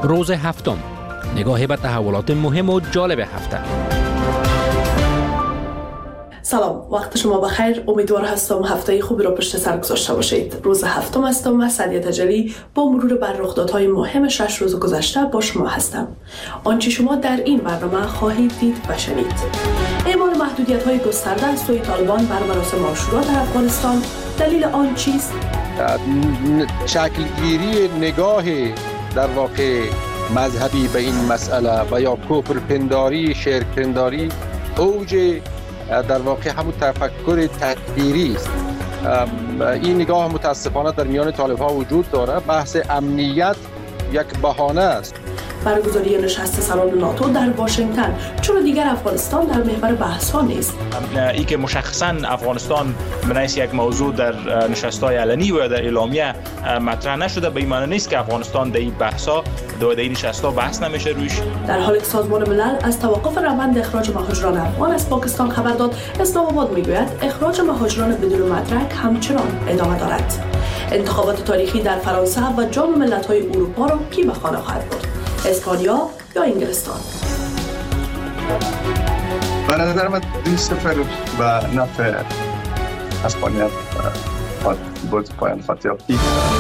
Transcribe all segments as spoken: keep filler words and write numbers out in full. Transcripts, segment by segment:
روز هفتم، نگاهی به تحولات مهم و جالب هفته. سلام، وقت شما بخیر. امیدوار هستم هفته خوبی را پشت سر گذاشته باشید. روز هفتم هستم. من سعدیه تجلی با مرور بر رخدادهای مهم شش روز گذشته با شما هستم. آنچه شما در این برنامه خواهید دید و شنید: اعمال محدودیت‌های گسترده از سوی طالبان بر مراسم عاشورا در افغانستان، دلیل آن چیست؟ شکلگیری نگاه در واقع مذهبی به این مسئله و یا کفر پنداری، شرک پنداری اوج در واقع همون تفکر تکفیری است. این نگاه متاسفانه در میان طالب‌ها وجود داره. بحث امنیت یک بهانه است. برگزاری نشست سران ناتو در واشنگتن، چرا دیگر افغانستان در محور بحث ها نیست؟ ای که مشخصاً افغانستان بنایست یک موضوع در نشست‌های علنی و در اعلامیه مطرح نشده، به این معنی نیست که افغانستان در این بحث‌ها در این نشست‌ها بحث نمیشه روش. در حالی که سازمان ملل از توقف روند اخراج مهاجران افغان از پاکستان خبر داد، اسلام آباد میگوید اخراج مهاجران بدون مدرک همچنان ادامه دارد. انتخابات تاریخی در فرانسه و جام ملت‌های اروپا را کی به خانه خواهد برد؟ اسپانیا یا انگلستان؟ به نظر من دو صفر و نفع اسپانیا بود پایان خط یافتی.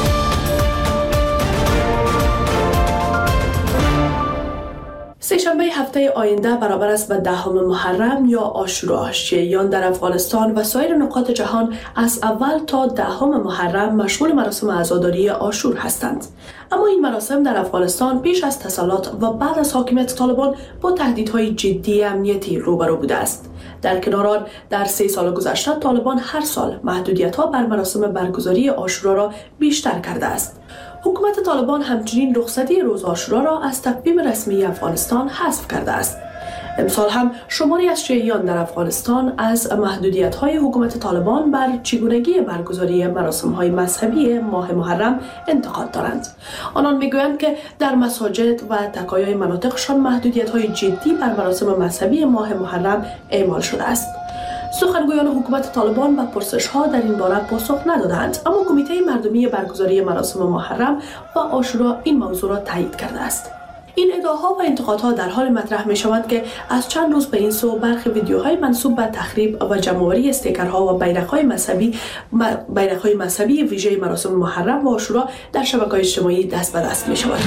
سه‌شنبه هفته آینده برابر است به دهم محرم یا عاشورا. شیعیان در افغانستان و سایر نقاط جهان از اول تا دهم محرم مشغول مراسم عزاداری عاشور هستند. اما این مراسم در افغانستان پیش از تسلط و بعد از حاکمیت طالبان با تهدیدهای جدی امنیتی روبرو بوده است. در کنار آن، در سه سال گذشته طالبان هر سال محدودیت‌ها بر مراسم برگزاری عاشورا را بیشتر کرده است. حکومت طالبان همچنین رخصتی روز عاشورا را از تقویم رسمی افغانستان حذف کرده است. امسال هم شماری از شیعیان در افغانستان از محدودیت‌های حکومت طالبان بر چگونگی برگزاری مراسم‌های مذهبی ماه محرم انتقاد دارند. آنان می‌گویند که در مساجد و تکایای مناطقشان محدودیت‌های جدی بر مراسم مذهبی ماه محرم اعمال شده است. سخنگویان حکومت طالبان به پرسش‌ها در این باره پاسخ ندادند، اما کمیته مردمی برگزاری مراسم محرم و عاشورا این موضوع را تایید کرده است. این ادعاها و انتقادها در حال مطرح می‌شوند که از چند روز به این سو برخی ویدیوهای منسوب به تخریب و جمع‌آوری استیکرها و بیرق‌های مذهبی بیرق‌های مذهبی ویژه مراسم محرم و عاشورا در شبکه‌های اجتماعی دست به دست می‌شود.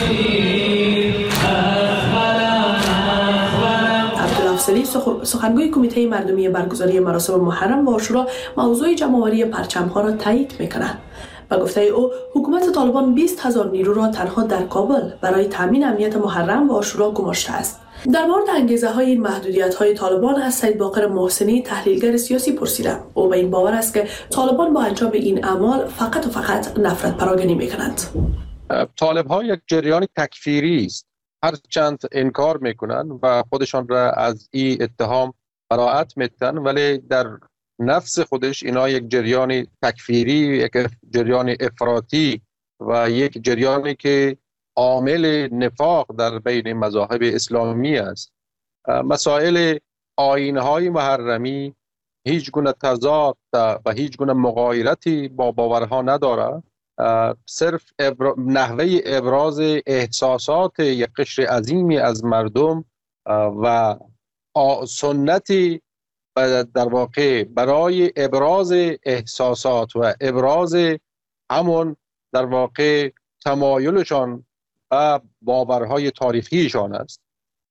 عبدالافضلی سخنگوی کمیته مردمی برگزاری مراسم محرم و عاشورا موضوع جمع‌آوری پرچم‌ها را تایید می‌کند. با گفته او، حکومت طالبان بیست هزار نیرو را تنها در کابل برای تامین امنیت محرم و عاشورا گماشته است. در مورد انگیزه‌های این محدودیت‌های طالبان از سید باقر محسنی، تحلیلگر سیاسی، پرسیدم. او به این باور است که طالبان با انجام این اعمال فقط و فقط نفرت پراگنی می‌کنند. طالب‌ها یک جریان تکفیری است. هر چند انکار میکنن و خودشان را از این اتهام براءت میدن، ولی در نفس خودش اینا یک جریان تکفیری، یک جریان افراطی و یک جریانی که عامل نفاق در بین مذاهب اسلامی است. مسائل آیین‌های محرمی هیچ گونه تضاد و هیچ گونه مغایرتی با باورها نداره. صرف ابرا... نحوه ابراز احساسات یک قشر عظیمی از مردم و سنتی در واقع برای ابراز احساسات و ابراز همون در واقع تمایلشان و باورهای تاریخیشان است.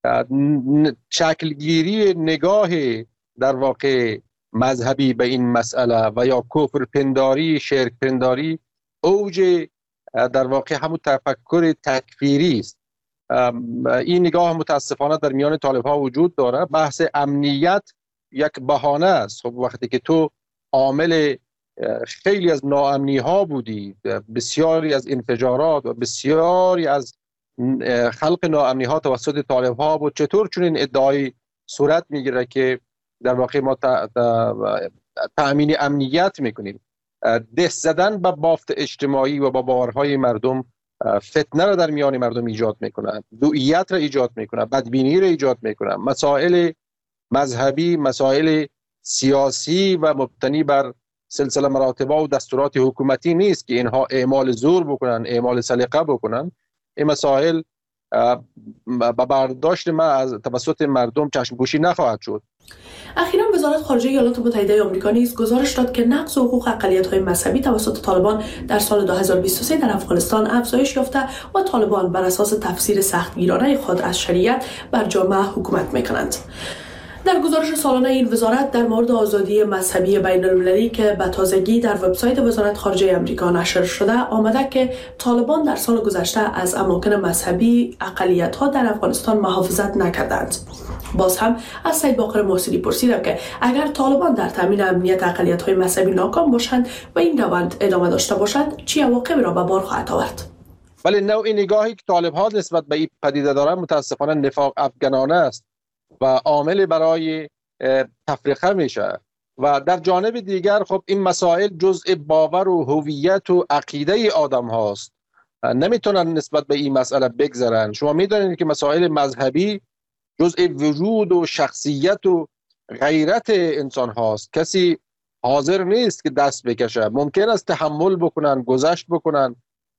شکلگیری نگاه در واقع مذهبی به این مسئله و یا کفر پنداری، شرک پنداری اوج در واقع همون تفکر تکفیری است. این نگاه متاسفانه در میان طالب‌ها وجود داره. بحث امنیت یک بهانه است. خب وقتی که تو عامل خیلی از ناامنی ها بودی، بسیاری از انفجارات و بسیاری از خلق ناامنی ها توسط طالب ها بود، چطور چون این ادعای صورت میگیره که در واقع ما تأمین امنیت میکنیم؟ دست زدن به بافت اجتماعی و با باورهای مردم فتنه را در میان مردم ایجاد میکنه، دوئیت را ایجاد میکنه، بدبینی را ایجاد میکنه. مسائل مذهبی، مسائل سیاسی و مبتنی بر سلسله مراتب و دستورات حکومتی نیست که اینها اعمال زور بکنن، اعمال سلیقه بکنن. این مسائل به برداشت من از توسط مردم چشم پوشی نخواهد شد. اخیراً وزارت خارجه ایالات متحده آمریکا نیز گزارش داد که نقض حقوق اقلیت‌های مذهبی توسط طالبان در سال دو هزار و بیست و سه در افغانستان افزایش یافته و طالبان بر اساس تفسیر سختگیرانه خود از شریعت بر جامعه حکومت می‌کنند. در گزارش سالانه این وزارت در مورد آزادی مذهبی بین المللی که به تازگی در وبسایت وزارت خارجه آمریکا نشر شده آمده که طالبان در سال گذشته از اماکن مذهبی اقلیت‌ها در افغانستان محافظت نکردند. باز هم از سید باقر محسنی پرسیدم که اگر طالبان در تامین امنیت اقلیت‌های مذهبی ناکام باشند و این روند ادامه داشته باشد چه عواقبی را به بار خواهد آورد؟ ولی نوع نگاهی که طالب‌ها نسبت به این پدیده دارند متاسفانه نفاق افغانانه است و عامل برای تفریقه میشه و در جانب دیگر خب این مسائل جزء باور و هویت و عقیده آدم هاست، نمیتونن نسبت به این مسئله بگذرن. شما میدونید که مسائل مذهبی جزء وجود و شخصیت و غیرت انسان هاست. کسی حاضر نیست که دست بکشه، ممکن است تحمل بکنن، گذشت بکنن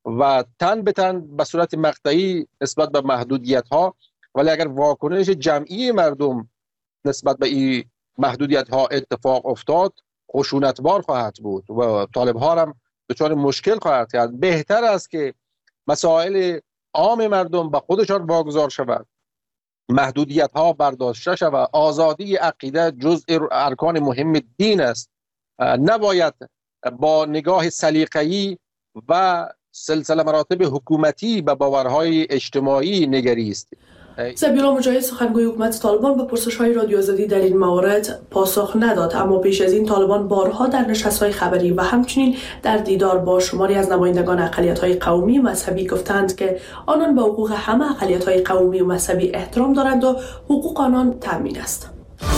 و تن به تن به صورت مقطعی نسبت به محدودیت ها، ولی اگر واکنش جمعی مردم نسبت به این محدودیت ها اتفاق افتاد خشونتبار خواهد بود و طالب ها هم دچار مشکل خواهد کرد. بهتر است که مسائل عام مردم به خودشان واگذار شود، محدودیت ها برداشته شود. آزادی عقیده جزء ارکان مهم دین است، نباید با نگاه سلیقه‌ای و سلسله مراتب حکومتی به باورهای اجتماعی نگریست. ذبیحالله مجاهد سخنگوی حکومت طالبان به پرسش‌های رادیو آزادی در این مورد پاسخ نداد، اما پیش از این طالبان بارها در نشست‌های خبری و همچنین در دیدار با شماری از نمایندگان اقلیت‌های قومی و مذهبی گفتند که آنان به حقوق همه اقلیت‌های قومی و مذهبی احترام دارند و حقوق آنان تامین است.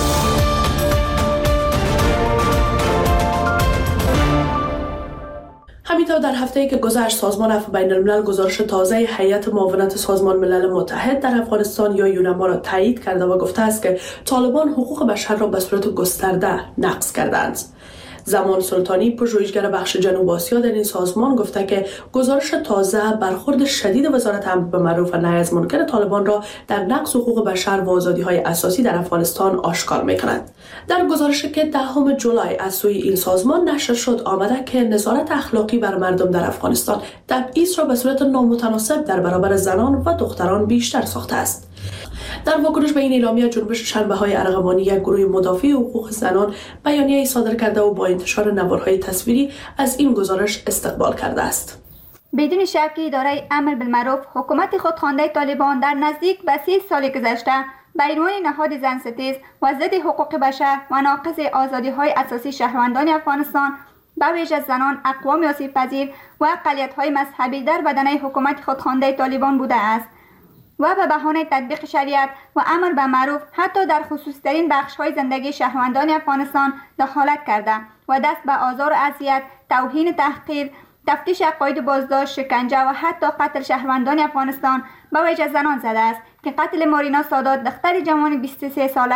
همینطور در هفته‌ای که گذشت سازمان عفو بین الملل گزارش تازه هیئت معاونت سازمان ملل متحد در افغانستان یا یونما را تایید کرده و گفته است که طالبان حقوق بشر را به صورت گسترده نقض کردند. زمان سلطانی پژوهشگر بخش جنوب آسیا در این سازمان گفته که گزارش تازه برخورد شدید وزارت امر بالمعروف و نهی از منکر طالبان را در نقض حقوق بشر و آزادی‌های اساسی در افغانستان آشکار می‌کند. در گزارشی که دهم جولای از سوی این سازمان نشر شد آمده که نظارت اخلاقی بر مردم در افغانستان تبعیض را به صورت نامتناسب در برابر زنان و دختران بیشتر ساخته است. در واکنش به این اعلامیه جنبش شنبه‌های ارغوانی یک گروه مدافع حقوق زنان بیانیه‌ای صادر کرده و با انتشار نوارهای تصویری از این گزارش استقبال کرده است. بدون شک اداره امر بالمعروف حکومت خودخوانده طالبان در نزدیک به سی سال گذشته به عنوان نهاد زنستیز و ضد حقوق بشر و ناقض آزادی‌های اساسی شهروندان افغانستان به ویژه زنان، اقوام آسیب‌پذیر و اقلیت‌های مذهبی در بدنه حکومت خودخوانده طالبان بوده است و به بهانه تطبیق شریعت و امر به معروف حتی در خصوصی‌ترین بخش‌های زندگی شهروندان افغانستان دخالت کرده و دست به آزار و اذیت، توهین، تحقیر، تفتیش عقاید بازداشت، شکنجه و حتی قتل شهروندان افغانستان به ویژه زنان زده است که قتل مارینا سادات دختر جوان بیست و سه ساله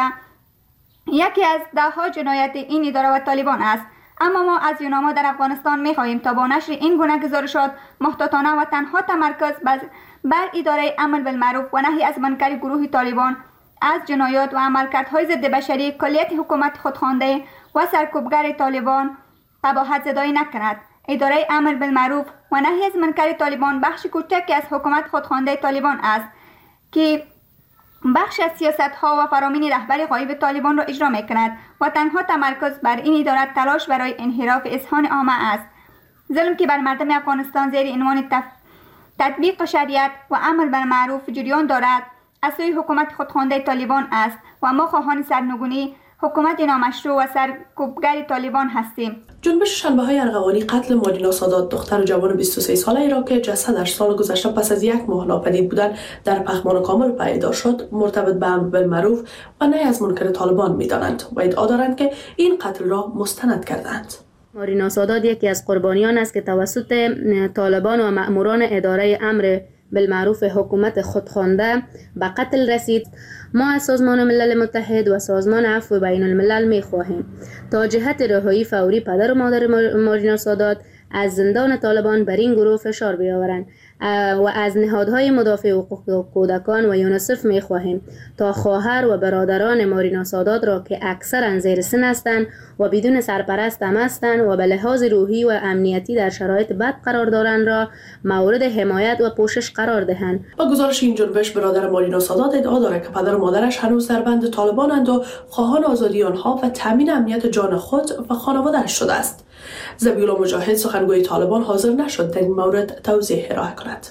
یکی از ده‌ها جنایت این اداره و طالبان است. اما ما از یونما در افغانستان می‌خواهیم تا با نشر این گونه گزارشات محتاطانه و تنها تمرکز بر اداره امر بالمعروف و نهی از منکر گروه طالبان از جنایات و عملکردهای ضد بشری کلیت حکومت خودخوانده و سرکوبگر طالبان قباحت زدایی نکند. اداره امر بالمعروف و نهی از منکر طالبان بخش کوچکی از حکومت خودخوانده طالبان است که بخش از سیاست‌ها و فرامین رهبر غایب طالبان را اجرا می‌کند و تنها تمرکز بر این اداره تلاش برای انحراف اذهان عامه است. ظلم که بر مردم افغانستان زیر عنوان تف... تطبیق شریعت و امر بالمعروف جریان دارد از سوی حکومت خودخوانده طالبان است و ما خواهان سرنگونی حکومت نامشروع و سرکوبگر طالبان هستیم. جنبش شنبه‌های ارغوانی قتل مارینا سادات دختر جوان بیست و سه ساله را که جسدش سال گذشته پس از یک ماه ناپدید بودن در پخمان کامل پیدا شد مرتبط به امر بالمعروف و نهی از منکر طالبان می‌دانند و ادعا دارند که این قتل را مستند کردند. مارینا سادات یکی از قربانیان است که توسط طالبان و مأموران اداره امر بالمعروف حکومت خودخوانده به قتل رسید. ما از سازمان ملل متحد و سازمان عفو بین الملل می خواهیم تا جهت رهایی فوری پدر و مادر مارینا سادات از زندان طالبان بر این گروه فشار بیاورند و از نهادهای مدافع حقوق کودکان و یونیسف می خواهیم تا خواهر و برادران مارینا سادات را که اکثرا زیر سن هستند و بدون سرپرست هم هستند و به لحاظ روحی و امنیتی در شرایط بد قرار دارند را مورد حمایت و پوشش قرار دهند. با گزارش این جنبش برادر مارینا سادات ادعا دارد که پدر و مادرش هنوز در بند طالبانند و خواهان آزادی آنها و تامین امنیت جان خود و خانواده‌اش شده است. ذبیح‌الله مجاهد سخنگوی طالبان حاضر نشد در این مورد توضیح ارائه کند.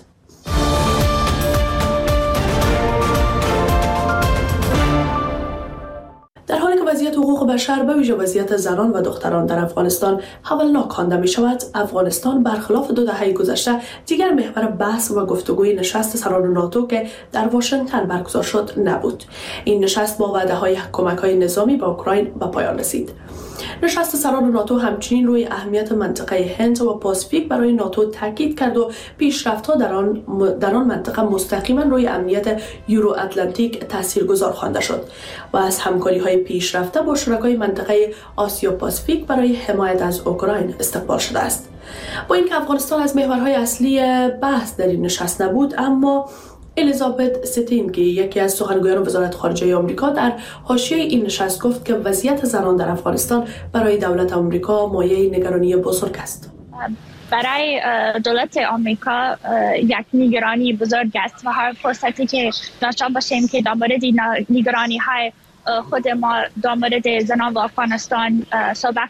در حالی که وضعیت حقوق بشر به ویژه وضعیت زنان و دختران در افغانستان هولناک خوانده می شود، افغانستان برخلاف دو دهه گذشته دیگر محور بحث و گفتگوی نشست سران ناتو که در واشنگتن برگزار شد نبود. این نشست با وعده های کمک های نظامی به اوکراین به پایان رسید. نشست سران ناتو همچنین روی اهمیت منطقه هند و پاسیفیک برای ناتو تاکید کرد و پیشرفت‌ها در آن در آن منطقه مستقیما روی امنیت یورو اتلانتیک تاثیرگذار خوانده شد و از همکاری‌های پیشرفته با شرکای منطقه آسیا پاسیفیک برای حمایت از اوکراین استقبال شده است. با اینکه افغانستان از محورهای اصلی بحث در این نشست نبود، اما الیزابت ستین که یکی از سخنگویان وزارت خارجه آمریکا در حاشیه این نشست گفت که وضعیت زنان در افغانستان برای دولت آمریکا مایه نگرانی بزرگ است. برای دولت آمریکا یک نگرانی بزرگ است و هر فرصتی که داشته باشیم که در مورد نگرانی های خود ما در مورد زنان و افغانستان صحبت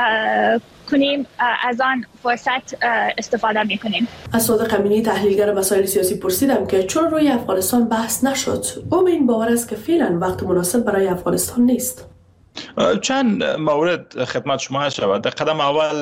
کنیم، از آن فرصت استفاده میکنیم. از صادق امینی تحلیلگر مسائل سیاسی پرسیدم که چون روی افغانستان بحث نشد، او به این باور است که فعلا وقت مناسب برای افغانستان نیست. چند مورد خدمت شما شود. در قدم اول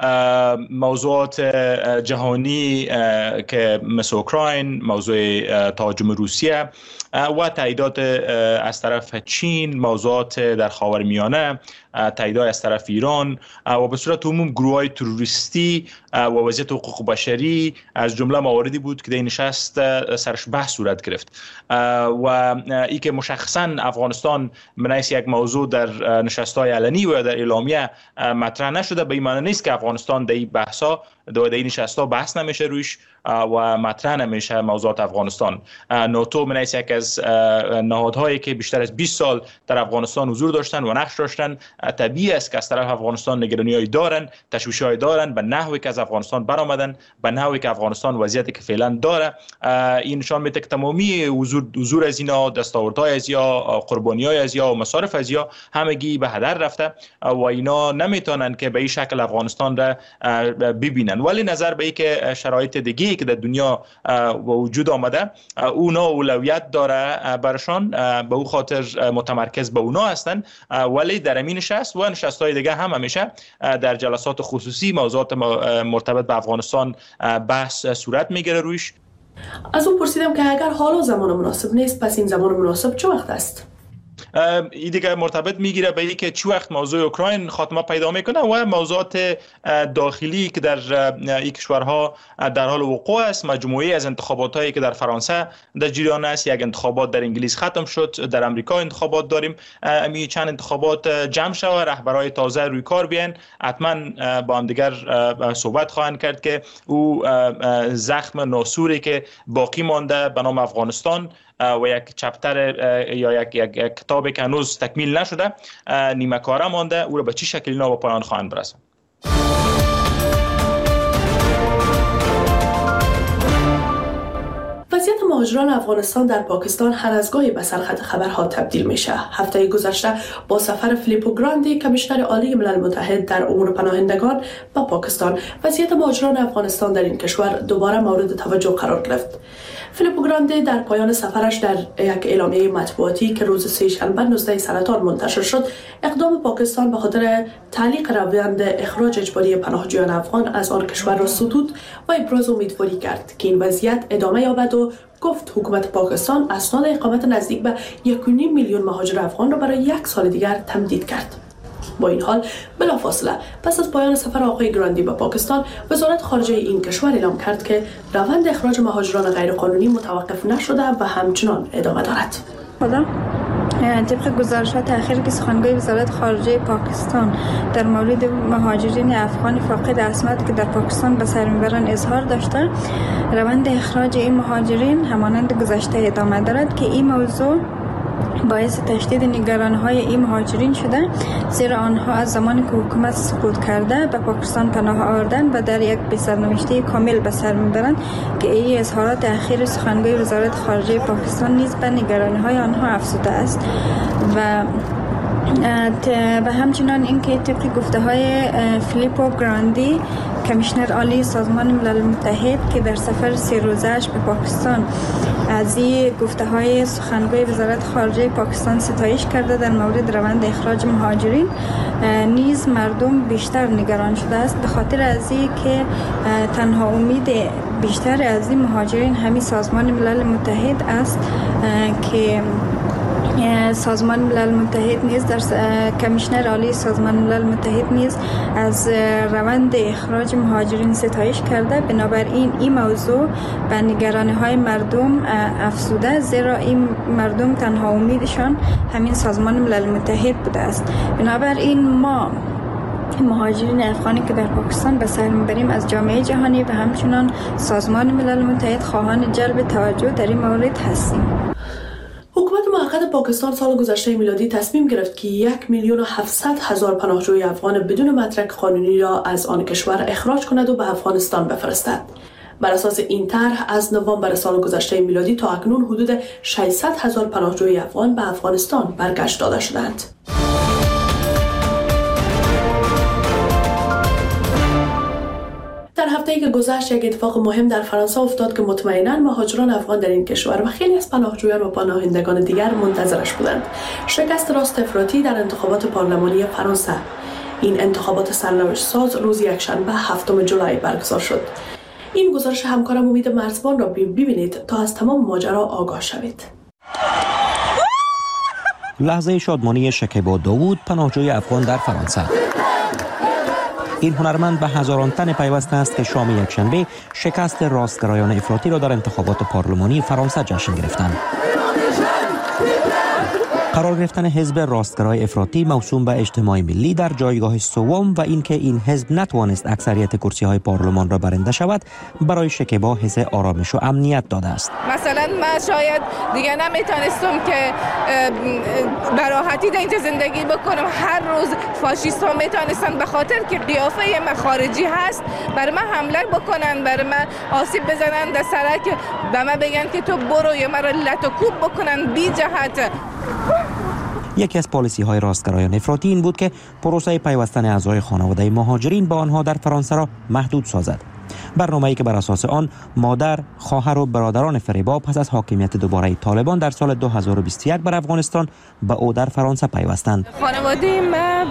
موضوعات جهانی که مثل اوکراین، موضوع تهاجم روسیه و تاییدات از طرف چین، موضوعات در خاورمیانه، تاییدات از طرف ایران و به صورت عموم گروه‌های تروریستی و وضعیت حقوق بشری از جمله مواردی بود که در این نشست سرش بحث صورت گرفت و ای که مشخصا افغانستان به حیث یک موضوع در نشست‌های علنی و در اعلامیه مطرح نشده، به این معنی نیست که افغانستان در این بحث‌ها در این نشست‌ها بحث نمیشه رویش و مطرح نمیشه موضوعات افغانستان. ناتو من حیث یک از نهادهایی که بیشتر از بیست سال در افغانستان حضور داشتن و نقش داشتن، طبیعی است که از طرف افغانستان نگرانی‌های دارن، تشویش‌های دارن به نحوی که از افغانستان برآمدن، به نحوی که افغانستان وضعیتی که فعلا داره. این نشان میده که تمامی حضور حضور از اینا، دستاوردهای از یا قربانی‌های از یا و مصارف از یا همگی به هدر رفته و اینا نمیتونن که به این شکل افغانستان را ببینن. ولی نظر به اینکه شرایط دیگه که در دنیا وجود آمده اونا اولویت داره برشان، به او خاطر متمرکز به اونا هستن، ولی در این نشست و نشست‌های دیگه هم همیشه در جلسات خصوصی موضوعات مرتبط به افغانستان بحث صورت میگیره رویش. از اون پرسیدم که اگر حالا زمان مناسب نیست، پس این زمان مناسب چه وقت است؟ این دیگه مرتبط میگیره به اینکه چه وقت موضوع اوکراین خاتمه پیدا میکنه و موضوعات داخلی که در این کشورها در حال وقوع است. مجموعه از انتخابات هایی که در فرانسه در جریان است، یک انتخابات در انگلیس ختم شد، در امریکا انتخابات داریم، امی چند انتخابات جمع شد، رهبرای تازه روی کار بیان، حتما با هم دیگر صحبت خواهند کرد که او زخم ناسوری که باقی مانده به نام افغانستان و یک چپتر یا یک, یک, یک کتابی که هنوز تکمیل نشده نیمه کاره مانده، او را به چه شکلی اینا به پایان خواهند برساند. وضعیت مهاجران افغانستان در پاکستان هر از گاهی به سرخط خبرها تبدیل میشه. هفته گذشته با سفر فیلیپو گراندی کمیشنر عالی ملل متحد در امور پناهندگان به پاکستان، وضعیت مهاجران افغانستان در این کشور دوباره مورد توجه قرار گرفت. فیلیپو گراندی در پایان سفرش در یک اعلامیه مطبوعاتی که روز سه‌شنبه نوزده سرطان منتشر شد، اقدام پاکستان به خاطر تعلیق روند اخراج اجباری پناهجویان افغان از آن کشور را ستود و ابراز امیدواری کرد که این وضعیت ادامه یابد و گفت حکومت پاکستان اسناد اقامت نزدیک به یک و نیم میلیون مهاجر افغان را برای یک سال دیگر تمدید کرد. با این حال بلافاصله پس از پایان سفر آقای گراندی به پاکستان، وزارت خارجه این کشور اعلام کرد که روند اخراج مهاجران غیرقانونی متوقف نشده و همچنان ادامه دارد. طبق گزارشات اخیر که سخنگوی وزارت خارجه پاکستان در مورد مهاجرین افغان فاقد عصمت که در پاکستان به سر میبرند اظهار داشته، روند اخراج این مهاجرین همانند گذشته ادامه دارد که این موضوع باعث تشدید نگرانی‌های این مهاجرین شده، زیرا آنها از زمانی که حکومت سقوط کرده به پاکستان پناه آوردند و در یک بسرنوشته کامل به سر میبرند که این اظهارات اخیر سخنگوی وزارت خارجه پاکستان نیز به نگرانی‌های آنها افزوده است و و همچنان اینکه طبق گفته های فیلیپو گراندی کمیشنر عالی سازمان ملل متحد که در سفر سه روزه‌اش به پاکستان از این گفته های سخنگوی وزارت خارجه پاکستان ستایش کرده در مورد روند اخراج مهاجرین، نیز مردم بیشتر نگران شده است به خاطر از این که تنها امید بیشتر از این مهاجرین همین سازمان ملل متحد است که سازمان ملل متحد نیز در کمیشنر عالی سازمان ملل متحد نیز از روند اخراج مهاجرین ستایش کرده. بنابراین این موضوع به نگرانی‌های مردم افزوده، زیرا این مردم تنها امیدشان همین سازمان ملل متحد بوده است. بنابراین ما مهاجرین افغانی که در پاکستان به سر میبریم از جامعه جهانی و همچنان سازمان ملل متحد خواهان جلب توجه در این مورد هستیم. حکومت موقت پاکستان سال گذشته میلادی تصمیم گرفت که یک میلیون و هفتصد هزار پناهجوی افغان بدون مدرک قانونی را از آن کشور اخراج کند و به افغانستان بفرستد. بر اساس این طرح از نوامبر سال گذشته میلادی تا اکنون حدود ششصد هزار پناهجوی افغان به افغانستان برگشت داده شدند. در هفته‌ای که گذشت یک اتفاق مهم در فرانسه افتاد که مطمئناً مهاجران افغان در این کشور و خیلی از پناهجویان و پناهندگان دیگر منتظرش بودند. شکست راست افراطی در انتخابات پارلمانی فرانسه. این انتخابات سرنوشت ساز روز یکشنبه هفتم جولای برگزار شد. این گزارش همکارم امید مرزبان را ببینید تا از تمام ماجرا آگاه شوید. لحظه شادمانی شکیبا داوود، پناهجوی افغان در فرانسه. این هنرمند به هزاران تن پیوسته است که شام یکشنبه شکست راستگرایان افراطی را در انتخابات پارلمانی فرانسه جشن گرفتند. قرار گرفتن حزب راستگرای افراطی موسوم به اجتماع ملی در جایگاه سوم و اینکه این حزب نتوانست اکثریت کرسی‌های پارلمان را برنده شود برای شکیبا حس آرامش و امنیت داده است. مثلا من شاید دیگه نمیتونستم که به راحتی در اینجا زندگی بکنم. هر روز فاشیست ها میتونستن به خاطر که قیافه من خارجی هست بر من حمله بکنن، بر من آسیب بزنن در سرک، به من بگن که تو برو یا مرا لط و کوب بکنن بی جهت. یکی از پالیسی های راستگرایان افراطی این بود که پروسه پیوستن اعضای خانواده مهاجرین با آنها در فرانسه را محدود سازد. برنامه‌ای که بر اساس آن مادر، خواهر و برادران فریبا پس از حاکمیت دوباره طالبان در سال دو هزار و بیست و یک بر افغانستان به او در فرانسه پیوستند. خانواده ما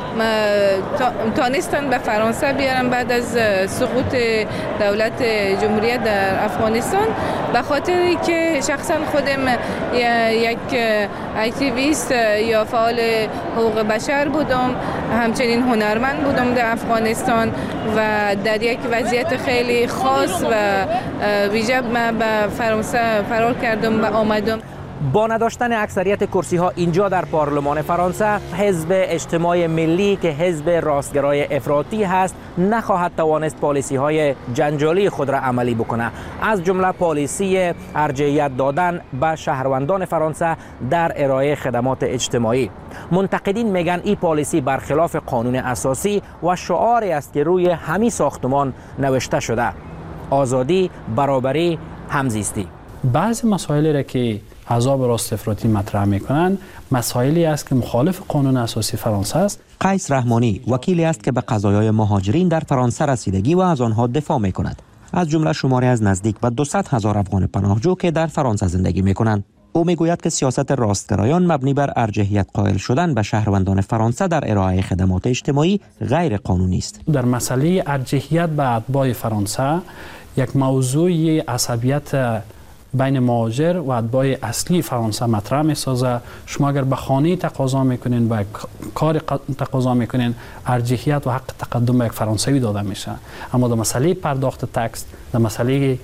تانستن به فرانسه بیارن بعد از سقوط دولت جمهوریت در افغانستان، به خاطر که شخصا خودم یک اکتیویست یا فعال حقوق بشر بودم، همچنین هنرمند بودم در افغانستان و در یک وضعیت خیلی خاص و ویژه من به فرانسه فرار کردم و آمدم. با نداشتن اکثریت کرسی ها اینجا در پارلمان فرانسه، حزب اجتماع ملی که حزب راستگرای افراطی هست نخواهد توانست پالیسی های جنجالی خود را عملی بکنه، از جمله پالیسی ارجحیت دادن به شهروندان فرانسه در ارائه خدمات اجتماعی. منتقدین میگن این پالیسی برخلاف قانون اساسی و شعاری است که روی همین ساختمان نوشته شده: آزادی، برابری، همزیستی. بعضی مسائلی را که احزاب راست افراطی مطرح میکنند مسائلی است که مخالف قانون اساسی فرانسه است. قیس رحمانی وکیلی است که به قضایای مهاجرین در فرانسه رسیدگی و از آنها دفاع میکند، از جمله شماری از نزدیک به دویست هزار افغان پناهجو که در فرانسه زندگی میکنند. او میگوید که سیاست راستگرایان مبنی بر ارجحیت قائل شدن به شهروندان فرانسه در ارائه خدمات اجتماعی غیر قانونی است. در مسئله ارجحیت به اتباع فرانسه یک موضوع عصبیت بین مهاجر و اتباع اصلی فرانسه مطرح می‌سازه. شما اگر به خانه تقاضا میکنین و کار تقاضا میکنین، ارجحیت و حق تقدم به یک فرانسوی داده میشه، اما در مسئله پرداخت تکس، در مسئله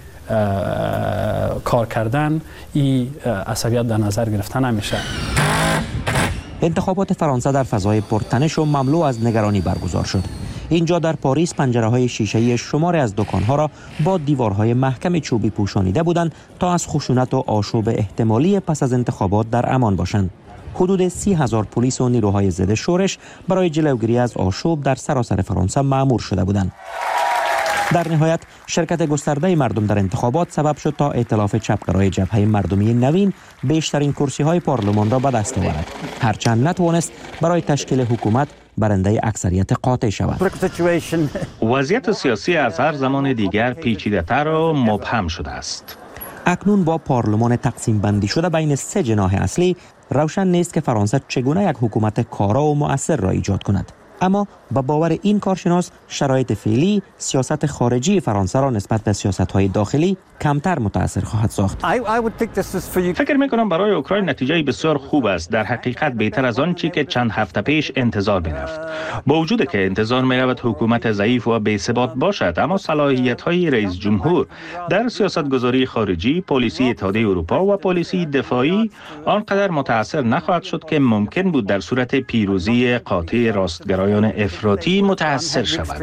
کار کردن، این عصبیت در نظر گرفته نمیشه. انتخابات فرانسه در فضای پرتنش و مملو از نگرانی برگزار شد. اینجا در پاریس پنجره‌های شیشه‌ای شماری از دکان‌ها را با دیوارهای محکم چوبی پوشانیده بودند تا از خشونت و آشوب احتمالی پس از انتخابات در امان باشند. حدود سی هزار پلیس و نیروهای ضد شورش برای جلوگیری از آشوب در سراسر فرانسه مأمور شده بودند. در نهایت شرکت گسترده مردم در انتخابات سبب شد تا ائتلاف چپگرای جبهه مردمی نوین بیشترین کرسی‌های پارلمان را به دست آورد، هرچند نتوانست برای تشکیل حکومت برنده اکثریت قاطع شود. وضعیت سیاسی از هر زمان دیگر پیچیده‌تر و مبهم شده است. اکنون با پارلمان تقسیم بندی شده بین سه جناح اصلی، روشن نیست که فرانسه چگونه یک حکومت کارا و مؤثر را ایجاد کند. اما با باور این کارشناس شرایط فعلی سیاست خارجی فرانسه را نسبت به سیاست‌های داخلی کمتر متأثر خواهد ساخت. فکر می‌کنم برای اوکراین نتیجه بسیار خوب است، در حقیقت بهتر از آن چی که چند هفته پیش انتظار می‌رفت. با وجود که انتظار می‌رود حکومت ضعیف و بی‌ثبات باشد، اما صلاحیت‌های رئیس جمهور در سیاست‌گذاری خارجی، پالیسی اتحادیه اروپا و پالیسی دفاعی آنقدر متأثر نخواهد شد که ممکن بود در صورت پیروزی قاطع راستگرایان افراطی متأثر شود.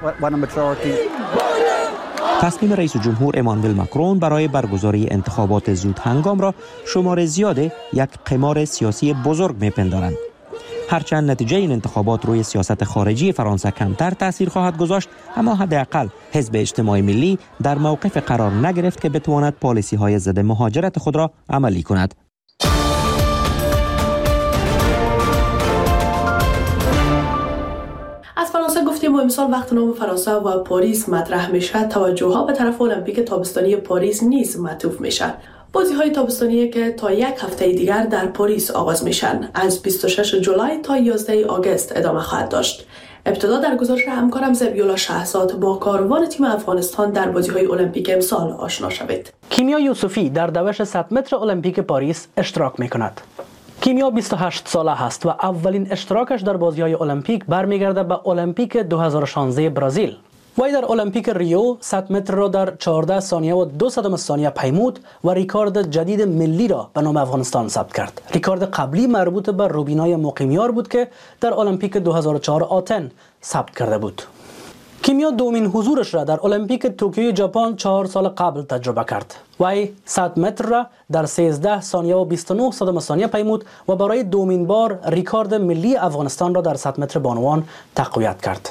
تصمیم رئیس جمهور امانوئل ماکرون برای برگزاری انتخابات زود هنگام را شمار زیاد یک قمار سیاسی بزرگ می‌پندارند. هرچند نتیجه این انتخابات روی سیاست خارجی فرانسه کمتر تأثیر خواهد گذاشت، اما حداقل حزب اجتماعی ملی در موقف قرار نگرفت که بتواند پالیسی‌های ضد مهاجرت خود را عملی کند. از فرانسه گفتیم و امسال وقت نام فرانسه و پاریس مطرح میشه، توجه ها به طرف المپیک تابستانی پاریس نیز معطوف میشن. بازی های تابستانی که تا یک هفته دیگر در پاریس آغاز میشن، از بیست و شش جولای تا یازده آگوست ادامه خواهد داشت. ابتدا در گزارش همکارم زبیولا شهزاد با کاروان تیم افغانستان در بازی های المپیک امسال آشنا شوید. کیمیا یوسفی در دوش صد متر المپیک پاریس اشتراک میکند. کیمیا بیست و هشت ساله است و اولین اشتراکش در بازی‌های المپیک برمیگرده به المپیک دو هزار و شانزده برزیل. وی در المپیک ریو صد متر را در چهارده ثانیه و دو صدم ثانیه پیمود و ریکارد جدید ملی را به نام افغانستان ثبت کرد. ریکارد قبلی مربوط به روبینای مقیمیار بود که در المپیک دو هزار و چهار آتن ثبت کرده بود. کیمیا دومین حضورش را در المپیک توکیو ژاپن چهار سال قبل تجربه کرد. وی صد متر را در سیزده ثانیه و بیست و نه صدم ثانیه پیمود و برای دومین بار ریکارد ملی افغانستان را در صد متر بانوان تقویت کرد.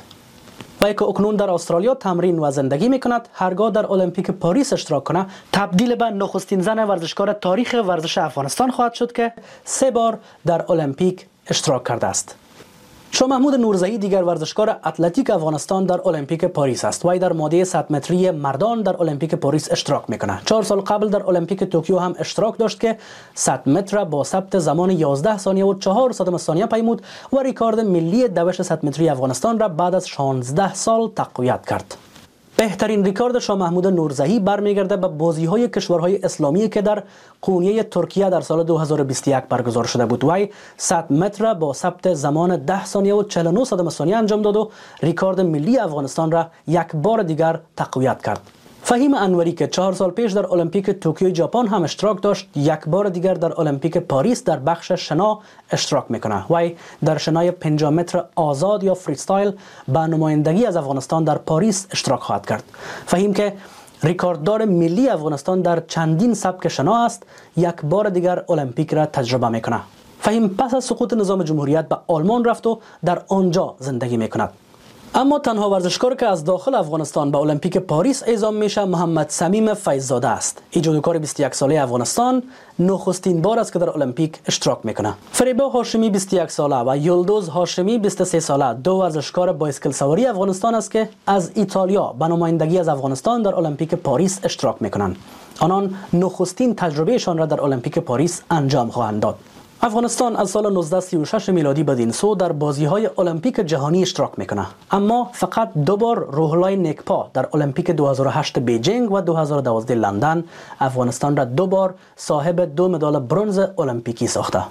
وی که اکنون در استرالیا تمرین و زندگی می کند، هرگاه در المپیک پاریس اشتراک کنه تبدیل به نخستین زن ورزشکار تاریخ ورزش افغانستان خواهد شد که سه بار در المپیک اشتراک کرده است. شاه محمود نورزهی دیگر ورزشکار اتلتیک افغانستان در المپیک پاریس است. وی در ماده صد متری مردان در المپیک پاریس اشتراک میکنه. چهار سال قبل در المپیک توکیو هم اشتراک داشت که صد متر با ثبت زمان یازده ثانیه و چهار صدم ثانیه پیمود و ریکارد ملی دوش صد متری افغانستان را بعد از شانزده سال تقویت کرد. بهترین ریکارد شاه محمود نورزهی برمیگرده به بازی‌های کشورهای اسلامی که در قونیه ترکیه در سال دو هزار و بیست و یک برگزار شده بود. وی صد متر با ثبت زمان ده ثانیه و چهل و نه صدم ثانیه انجام داد و ریکارد ملی افغانستان را یک بار دیگر تقویت کرد. فهیم انوری که چهار سال پیش در المپیک توکیو ژاپن هم اشتراک داشت، یک بار دیگر در المپیک پاریس در بخش شنا اشتراک میکنه. وی در شنای پنجاه متر آزاد یا فریستایل به نمایندگی از افغانستان در پاریس اشتراک خواهد کرد. فهیم که ریکارددار ملی افغانستان در چندین سبک شنا است، یک بار دیگر المپیک را تجربه میکنه. فهیم پس از سقوط نظام جمهوریت به آلمان رفت و در آنجا زندگی میکند. اما تنها ورزشکار که از داخل افغانستان به المپیک پاریس اعزام میشه محمد صمیم فیض‌زاده است. این جودوکار بیست و یک ساله افغانستان نخستین بار است که در المپیک اشتراک میکنه. فریبا هاشمی بیست و یک ساله و یلدوز هاشمی بیست و سه ساله دو ورزشکار بایسکل سواری افغانستان است که از ایتالیا به نمایندگی از افغانستان در المپیک پاریس اشتراک میکنند. آنان نخستین تجربهشان را در المپیک پاریس انجام خواهند داد. افغانستان از سال نوزده سی و شش میلادی بدین سو در بازی‌های المپیک جهانی اشتراک میکنه، اما فقط دو بار روح‌الله نکپا در المپیک دو هزار و هشت بیجینگ و دو هزار و دوازده لندن افغانستان را دو بار صاحب دو مدال برنز المپیکی ساخته.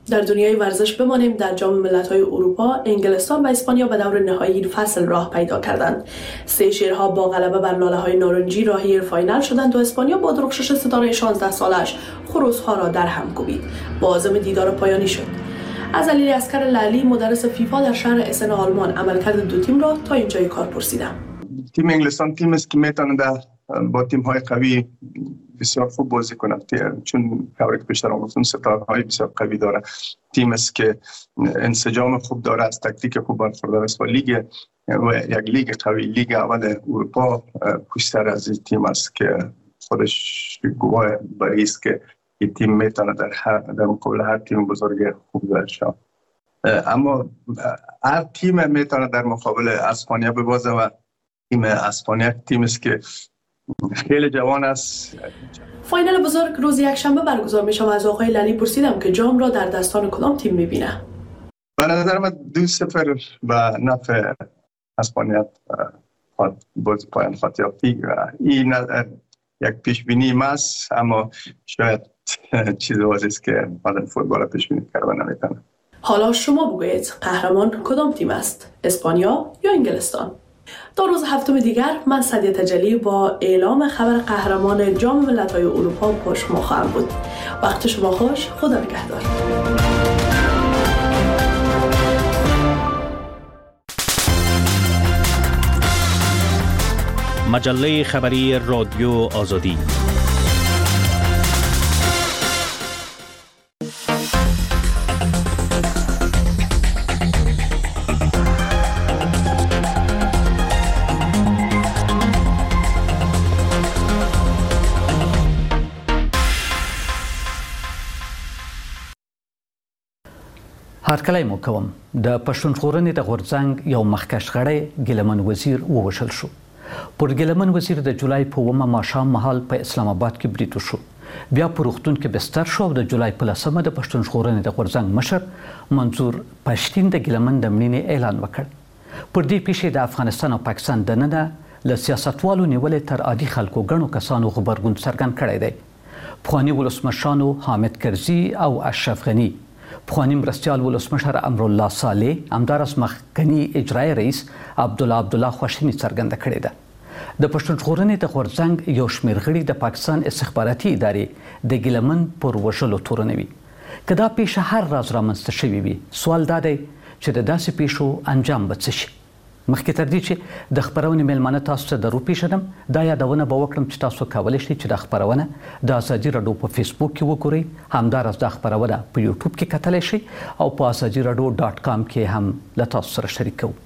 در دنیای ورزش بمانیم. در جام ملت‌های اروپا انگلستان و اسپانیا به دور نهایی این فصل راه پیدا کردند. سه شیرها با غلبه بر لاله‌های نارنجی راهی فاینال شدند و اسپانیا با درخشش ستاره شانزده سالش خروس‌ها را در هم کوبید. عازم دیدار پایانی شد. از علی اسکر لالی مدرس فیفا در شهر اسن آلمان عملکرد دو تیم را تا اینجای کار پرسیدم. تیم انگلستان تیم است که میتونه با تیم‌های قوی بسیار خوب بازی کنه، چون کاری که بیشتر گفتم ستاره‌های بسیار قوی داره. تیم است که انسجام خوب داره، از تکتیک خوب برخوردار است و لیگ و یک لیگ قوی، لیگ اول اروپا پشتر از این تیم است که خودش گواه بری است که این تیم میتونه در هر در مقابل هر تیم بزرگ خوب داشته. اما هر تیم میتونه در مقابل اسپانیا ببازه و تیم اسپانیا تیم است که خیلی جوان است. فاینال بزرگ روز یکشنبه برگزار میشه و از آقای لالی پرسیدم که جام را در دستان کدام تیم میبینه. به نظر من دو صفر به نفع اسپانیا باز پایان خواهد یافت. این یک پیش بینی است، اما شاید چیز واضحی است که آدم فوتبال پیش بینی کردن نمیتونه. حالا شما بگویید قهرمان کدام تیم است؟ اسپانیا یا انگلستان؟ دو روز هفتم دیگر من سعدیه تجلی با اعلام خبر قهرمان جام ملت‌های اروپا پشت ما خواهم بود. وقت شما خوش، خدا نگهدار. مجله خبری رادیو آزادی. هرکلی مو کوم د پښتون ژغورنې د غورځنګ یو مخکښ غړی ګیلمن وزیر ووژل شو. پر ګیلمن وزیر د جولای په اوومه ماښام مهال په اسلام آباد کې برید وشو. بیا په روغتون کې بستر شو او د جولای په لسمه د پښتون ژغورنې د غورځنګ مشر منظور پښتین د ګیلمن د مړینې اعلان وکړ. پر دې پیښې د افغانستان او پاکستان دننه له سیاستوالو نیولې تر عادي خلکو ګڼو کسانو غبرګون څرګند کړی دی. پخواني ولسمشرانو حامد کرزي او اشرف غني، پخوانی مرستیال ولسمشر امرالله صالح، همداراز مخکنی اجرایی رئیس عبدالله عبدالله خواشیني څرګنده کړې ده. د پښتون ژغورنې د غورځنګ یو شمېر غړي د پاکستان استخباراتي ادارې د ګیلمن پر وژلو تورنوي. که دا پیښه هر راز رامنځته شوې وي، سوال دا دی چې د داسې پیښو انجام به څه شي. مخکې تر دې چې د خپرونې میلمانه تاسو ته در وپېژنم، دا یادونه به وکړم چې تاسو کولی شئ چې دا خپرونه د ازادي راډیو په فیسبوک کې وګورئ، همداراز دا خپرونه په یوټیوب کې کتلی شئ او په ازادي راډیو ډاټ کام کې هم له تاسو سره شریک کوو.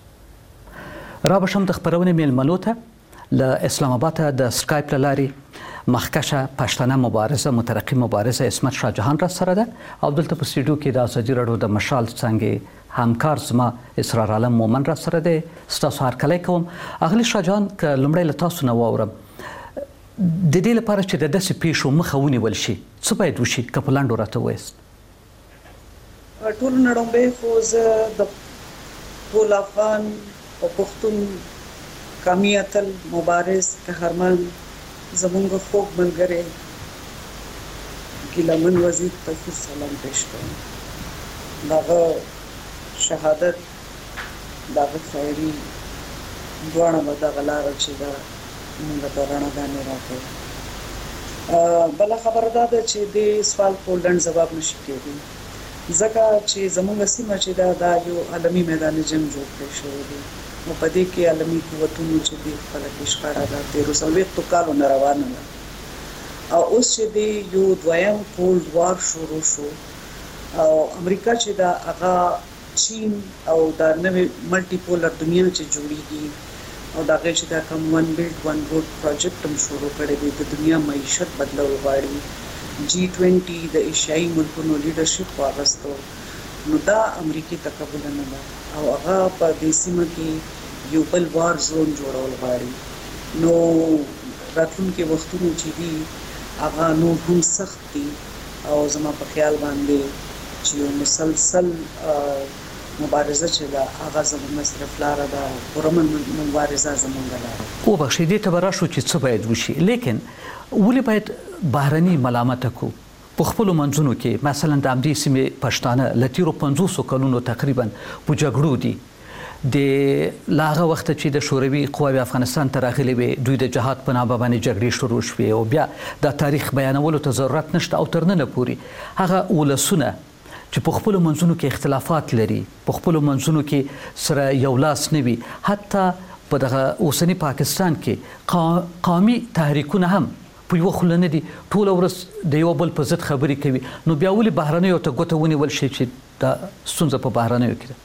را به شم د خپرونې میلمنو ته له اسلام آباد د سکایپ له لارې مخکشه پښتانه مبارزه مترقي مبارزه عصمت شاه جهان را سره ده او دلته په سټوډیو کې د ازادي راډیو د مشال څنګه همکار زما اسرار عالم مومن را سره دی. ستاسو هرکلی کوم. اغلی شاه جهان که لومړی له تاسو نه واورم، د دې لپاره چې د داسې پیښو مخه ونیول شي څه باید وشي؟ که په لنډو راته ووایاست. ټول نړومبی خو زه د ټول افغان او پښتون قومي اتل مبارز قهرمان زمونږ خوږ ملګری ګیلمن وزیر ته خصوص سلام پیش کوم. دغه شهادت دغه خیري دواړه به دغه لاره چې ده موږ ته رڼاګانې راکوي. بله خبره دا ده چې دې سوال په لنډ ځواب نشي کېدی، ځکه چې زموږ سیمه چې ده دا یو عالمي میدان جنګ جوړ کړی شوی دی او په دې کې عالمي قوتونو چې دي خپله کې ښکاره ده تېرو څلوېښتو کالو نه روانه ده. او اوس چې دی یو دویم کولډ وار شروع شو او امریکا چې ده هغه چین او دا نوې ملټي پولر دنیا چې جوړیږي او دا غي چې دا کوم ون بیلډ ون روډ پروجیکټ هم شروع کړی دی د دنیا معیشت بدلول غواړي. جی ټوینټي د ایشیایي ملکونو لیډرشپ واغستو نو دا امریکای تقبل نه ده او هغه په دې سیمه کې یو بل وار زون جوړول غواړي. نو راتلونکي وختونو چې دي هغه نور هم سخت دي او زما په خیال باندې چې یو مسلسل مبارزه چې ده هغه زموږ مصرف لاره ده، پرمن مبارزه زموږ لاره. وبخښئ، دې ته به راشو چې څه باید وشي، لیکن ولې باید بهرني ملامته کو په خپلو منځونو کې مثلا د همدې سیمې پښتانه له تېرو پنځوسو کلونو تقریبا په جګړو دي. د له هغه وخته چې د شوروي قواوې افغانستان ته راغلې وې دوی د جهاد په نامه باندې جګړې شروع شوې او بیا دا تاریخ بیانولو ته ضرورت نشته او تر ننه پورې هغه ولسونه چې په خپلو منځونو کې اختلافات لري په خپلو منځونو کې سره یو لاس نه وي حتی په دغه اوسني پاکستان کې قومي تحریکونه هم په یوه خوله نه دي ټوله ورځ د یو بل په ضد خبرې کوي نو بیا ولې بهرنیو ته ګوته ونیول شي چې دا ستونزه په بهرنیو کې ده؟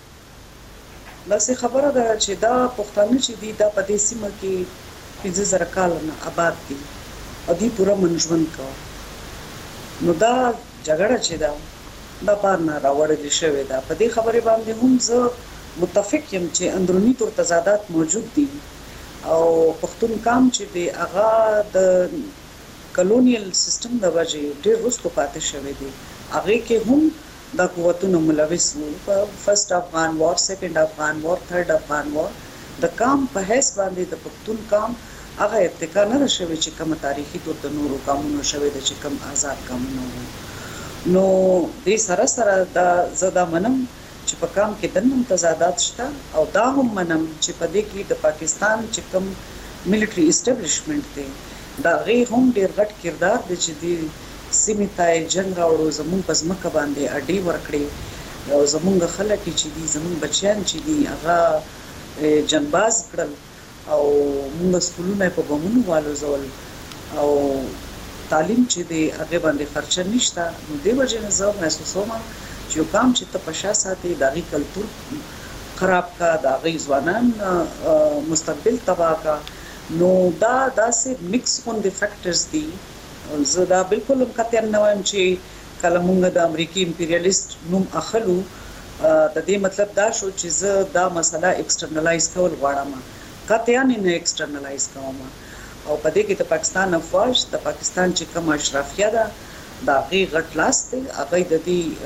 داسې خبره ده چې دا پښتانه چې دي دا په دې سیمه کې پنځه زره کاله نه آباد دي او دوی پوره من ژوند کوي نو دا جګړه چې ده دا بار نه راوړل شوې ده. په دې خبرې باندې هم زه متفق یم چې اندروني تور تضادات موجود دي او پښتون قام چې دی هغه د کلونیل سیستم د وجې ډېر وروسته پاتې شوی دی. هغې کې هم دا قوتونه ملوث وو په فرست افغان وار سیکنډ افغان وار تھرډ افغان وار د قام په حیث باندې د پښتون قام هغه ارتقا نه شوی چې کوم تاریخي تور د نورو قامونو شوی د چې کوم آزاد قامونو وو. نو دې سره سره دا زدا منم چې په کام کې دنم تضادات شته او دا هم منم چې په دې کې د پاکستان چې کوم ملټري اسټابلیشمنت دی دا غي هم ډېر غټ کردار دی چې دی سیمې ته جنګ راوړو زموږ په ځمکه باندې اډې ورکړې او زموږ خلک چې دي زموږ بچیان چې دي هغه جنباز کړل او موږ سکولونه په بمونو والوزول او تعلیم چې دی هغه باندې خرچه نشته نو دی وجه نه زه محسوسوم چې یو کام چې ته په شا ساتي د هغې کلتور خراب کا د هغې ځوانان مستقبل تباه کا نو دا داسې مکس غوندې فیکټرز دي. زه دا بالکل هم قطعا نه وایم چې کله موږ د امریکي امپیریالیست نوم اخلو د دې مطلب دا شو چې زه دا مسله ایکسټرنلایز کول غواړم قطعا نه ایکسټرنلایز کوم او په دې کې د پاکستان افواج د پاکستان چې کوم اشرافیه ده دا غي غټ لاس دی هغه د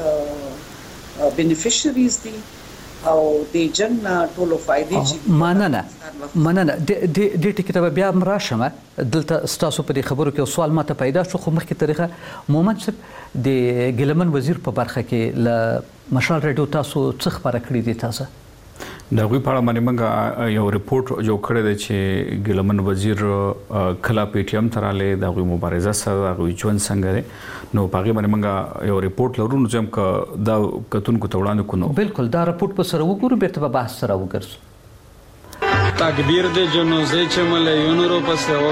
دې بینیفیشریز دي او د جنگ ټولو فائدې چې مننه مننه د دې ټکی ته بیا مراشمه دلته ستاسو په دې خبرو کې سوال ماته پیدا شو خو مخکې طریقه مومن صاحب د ګلمن وزیر په برخه کې ل مشال رادیو تاسو څه خبره کړې دي تاسو دا غوي په اړه باندې موږ یو ریپورت جوړ کړی دی چې ګلمن وزیر کلا پی ټی ایم تراله دا غوي مبارزه سره غوي ژوند څنګه دی نو په هغه باندې موږ یو ریپورت لرو نو چې هم دا کتونکو ته وړاندې کوو. بالکل دا ریپورت په سره وګورو بیرته به بحث سره وګرځو. تکبیر د جنازې چې ملیون رو پسې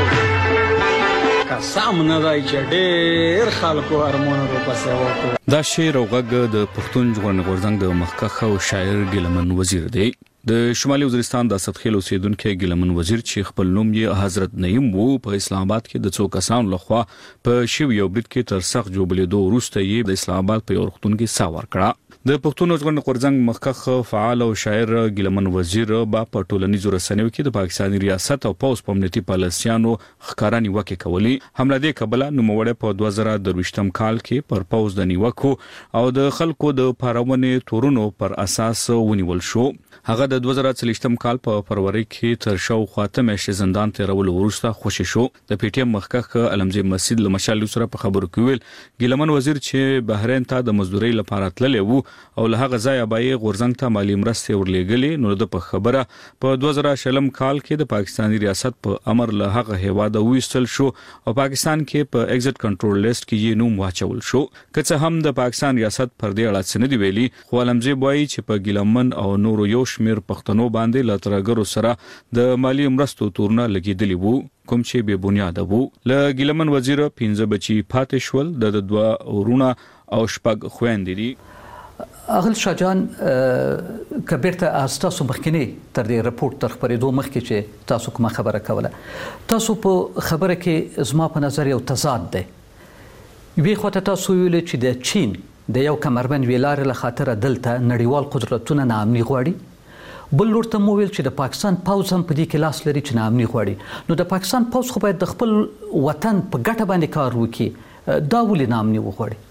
وکړو قسم نه دی چې ډېر خلکو ارمون رو پسې وکړو. دا شعر او غږ د پښتون ژغورنې غورځنګ د مخکښ او شاعر ګلمن وزیر دی. د شمالي وزیرستان د سطحي اوسیدونکو ګلمن وزیر چې خپل نوم یې حضرت نعیم وو په اسلام آباد کې د څو کسانو لخوا په شیو یو بریټ کې تر سخت جوړبلېدو وروسته یې د اسلام آباد په یو روغتون کې ساه ورکړه. د پښتون ژغورنې غورځنګ مخکښ فعال او شاعر ګلمن وزیر با په ټولنیزو رسنیو کې د پاکستاني ریاست او پوز په امنیتي پالیسیانو ښکارا نیوکې کولې. حمله دې کبله نوموړی په دوه زره درویشتم کال کې پر پوز د نیوکو او د خلکو د پارونې تورونو پر اساس ونیول شو. هغه د دوه زره څلوېښتم کال په فروری کې تر شاوخوا اته میاشتې زندان تیرولو وروسته خوشي شو. د پی ټی ایم مخکښ علمزی مسجد له مشال سره په خبرو کې ویل ګلمن وزیر چې بحرین ته د مزدورۍ لپاره تللی وو او له هغه ځایه به یې غورځنګ ته مالي مرستې ورلېږلې نو د په خبره په دوه زره شلم کال کې د پاکستاني ریاست په امر له هغه هیواده ویستل شو او پاکستان کې په ایگزټ کنټرول لیست کې یې نوم واچول شو. که څه هم د پاکستان ریاست پر دې اړه څه نه دی ویلي خو علمزی وایي چې په ګلمن او نورو یو شمېر پښتنو باندې له ترهګرو سره د مالي مرستو تورونه لګېدلي وو کوم چې بې بنیاده وو. له ګلمن وزیر پنځه بچي پاتې شول د دوه ورونه او شپږ خويندې دي. اغل شاجان کبیرته تاسو مخکنی تر دې رپورت تر خبرېدو مخکې چې تاسو کومه خبره کوله تاسو په خبره کې زما په نظر یو تضاد دی. وی خو ته تاسو ویل چې د چین د یو کمربند ویلار له خاطر دلته نړیوال قدرتونه ناامني غواړي بل لور ته مو ویل چې د پاکستان پوز هم په دې کې لاس لري چې ناامني غواړي نو د پاکستان پوز خو باید د خپل وطن په ګټه باندې کار وکړي دا ولې ناامني وغواړي؟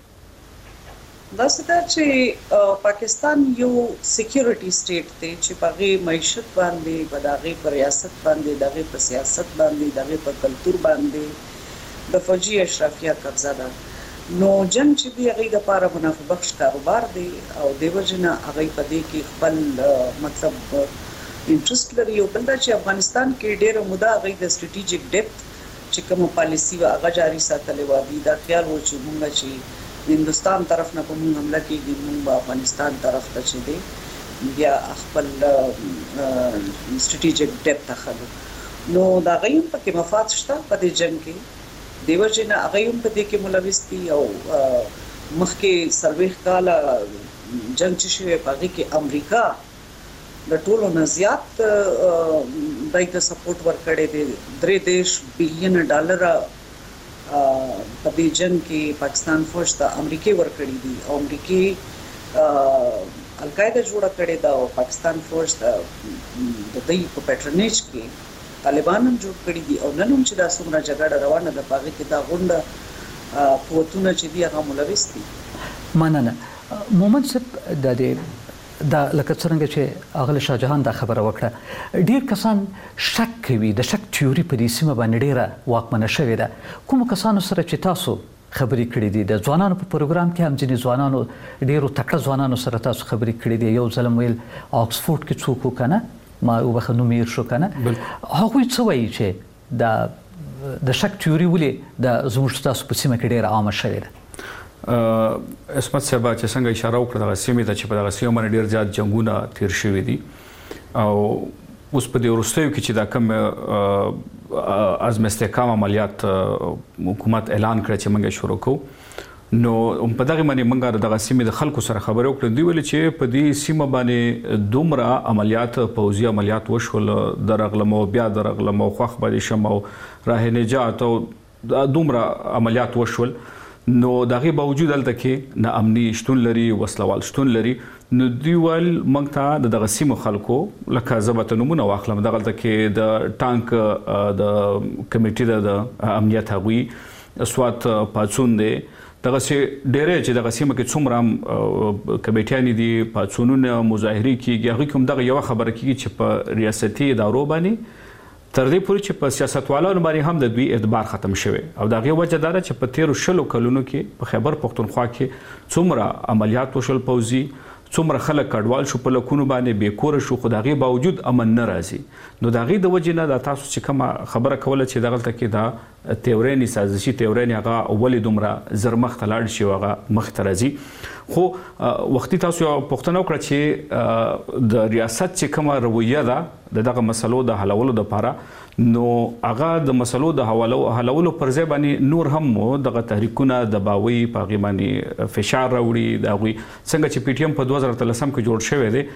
دا څه چې پاکستان یو سکیورټي سټیټ دی چې په هغې معیشت باندې په د هغې په ریاست باندې د هغې په سیاست باندې د هغې په کلتور باندې د فوجي اشرافیه قبضه ده. نو جنگ چې دی هغه د لپاره منافع بخش کاروبار دی او د وجنه هغه په دې کې خپل مطلب انټرست لري. او بل دا چې افغانستان کې ډېر موده هغه د سټریټیجیک ډیپت چې کوم پالیسی وا هغه جاری ساتلې و دي. دا خیال و چې موږ چې هندستان طرف نه کوم حمله کېږي موږ افغانستان طرف ته چې دی بیا خپل سټریټیجیک ډیپت اخلو. نو دا غیم پکې مفاد شته په دې جنگ کې دیو جن هغه هم په دې کې ملوث دي او مخکې سرویخ کاله جنگ چې شوی په هغې کې امریکا د ټولو نه زیات دای ته سپورټ ورکړی دی. درې دېرش بلین ډالره په دې جنگ کې پاکستان فوج ته امریکې ورکړي دي او امریکې القاعده جوړه کړې ده او پاکستان فوج ته د دوی په پیټرنیج کې طالبان هم جوړ کړي دي او نن هم چې دا څومره جګړه روانه ده په هغې کې دا غونډه قوتونه چې دي هغه ملوث دي. مننه. مومن صاحب د دې دا لکه څرنګه چې اغله شاهجهان دا خبره وکړه ډیر کسان شک کوي د شک تیوري په دې سیمه باندې ډیره واکمنه شوې ده. کوم کسانو سره چې تاسو خبرې کړې دي د ځوانانو په پروګرام کې هم ځینې ځوانانو ډیرو تکړه ځوانانو سره تاسو خبرې کړې دي. یو ځل ویل آکسفورډ کې څوک وکنه ما وبخ نوم یې شو کنه هغه څه وایي چې دا د شک تیوري ولې د زموږ تاسو په سیمه کې ډیره عامه شوې ده. اسمت صاحب چې څنګه اشاره وکړه د سیمې ته چې په دغه سیمه باندې ډیر زیات جنگونه تیر شوي دي او اوس په دې وروستیو کې چې دا کوم عزم استحکام عملیات حکومت اعلان کړی چې موږ شروع کوو نو په دغه باندې موږ دغه سیمې د خلکو سره خبرې وکړې. دوی ویل چې په دې سیمه باندې دومره عملیات پوځي عملیات وشول درغلم او بیا درغلم او خوخ باندې شم او راه نجات او دومره عملیات وشول نو دغه باوجود دلته کې نه امني شتون لري وسلوال شتون لري. نو دوی ول موږ ته دغه سیمه خلکو لکه ضبط نمونه واخلم دغه کې د ټانک د کمیټې د امنیت هغوی سوات پاتسون دی دغه سي ډېرې چې دغه سیمه کې څومره کمیټیان دي پاتسونونه مظاهرې کیږي هغه کوم دغه یو خبره کیږي چې په ریاستي ادارو باندې تر دې پورې چې په سیاستوالانو باندې هم د دوی اعتبار ختم شوی او دغه وجه دا چې په تیرو شلو کلونو کې په خیبر پختونخوا کې څومره عملیات وشول پوځي څومره خلک کډوال شو په لکونو باندې بې کوره شو خو دغه باوجود امن نه راځي. نو دغه د وجه نه د تاسو چې کومه خبره کوله چې دغه کې دا تیورینی سازشي تیورینی هغه ولې دومره زرمخ تلاړ شي هغه مخ ترازي. خو وختي تاسو پښتنو کړ چې د ریاست چې کومه رویه ده دغه مسلو د حلولو لپاره نو هغه د مسلو د حوالو حلولو پر ځای باندې نور هم دغه تحریکونه د باوی په غیماني فشار راوړي دا غوي څنګه چې پی ټی ایم په دوه زره اتلسم کې جوړ شوی دی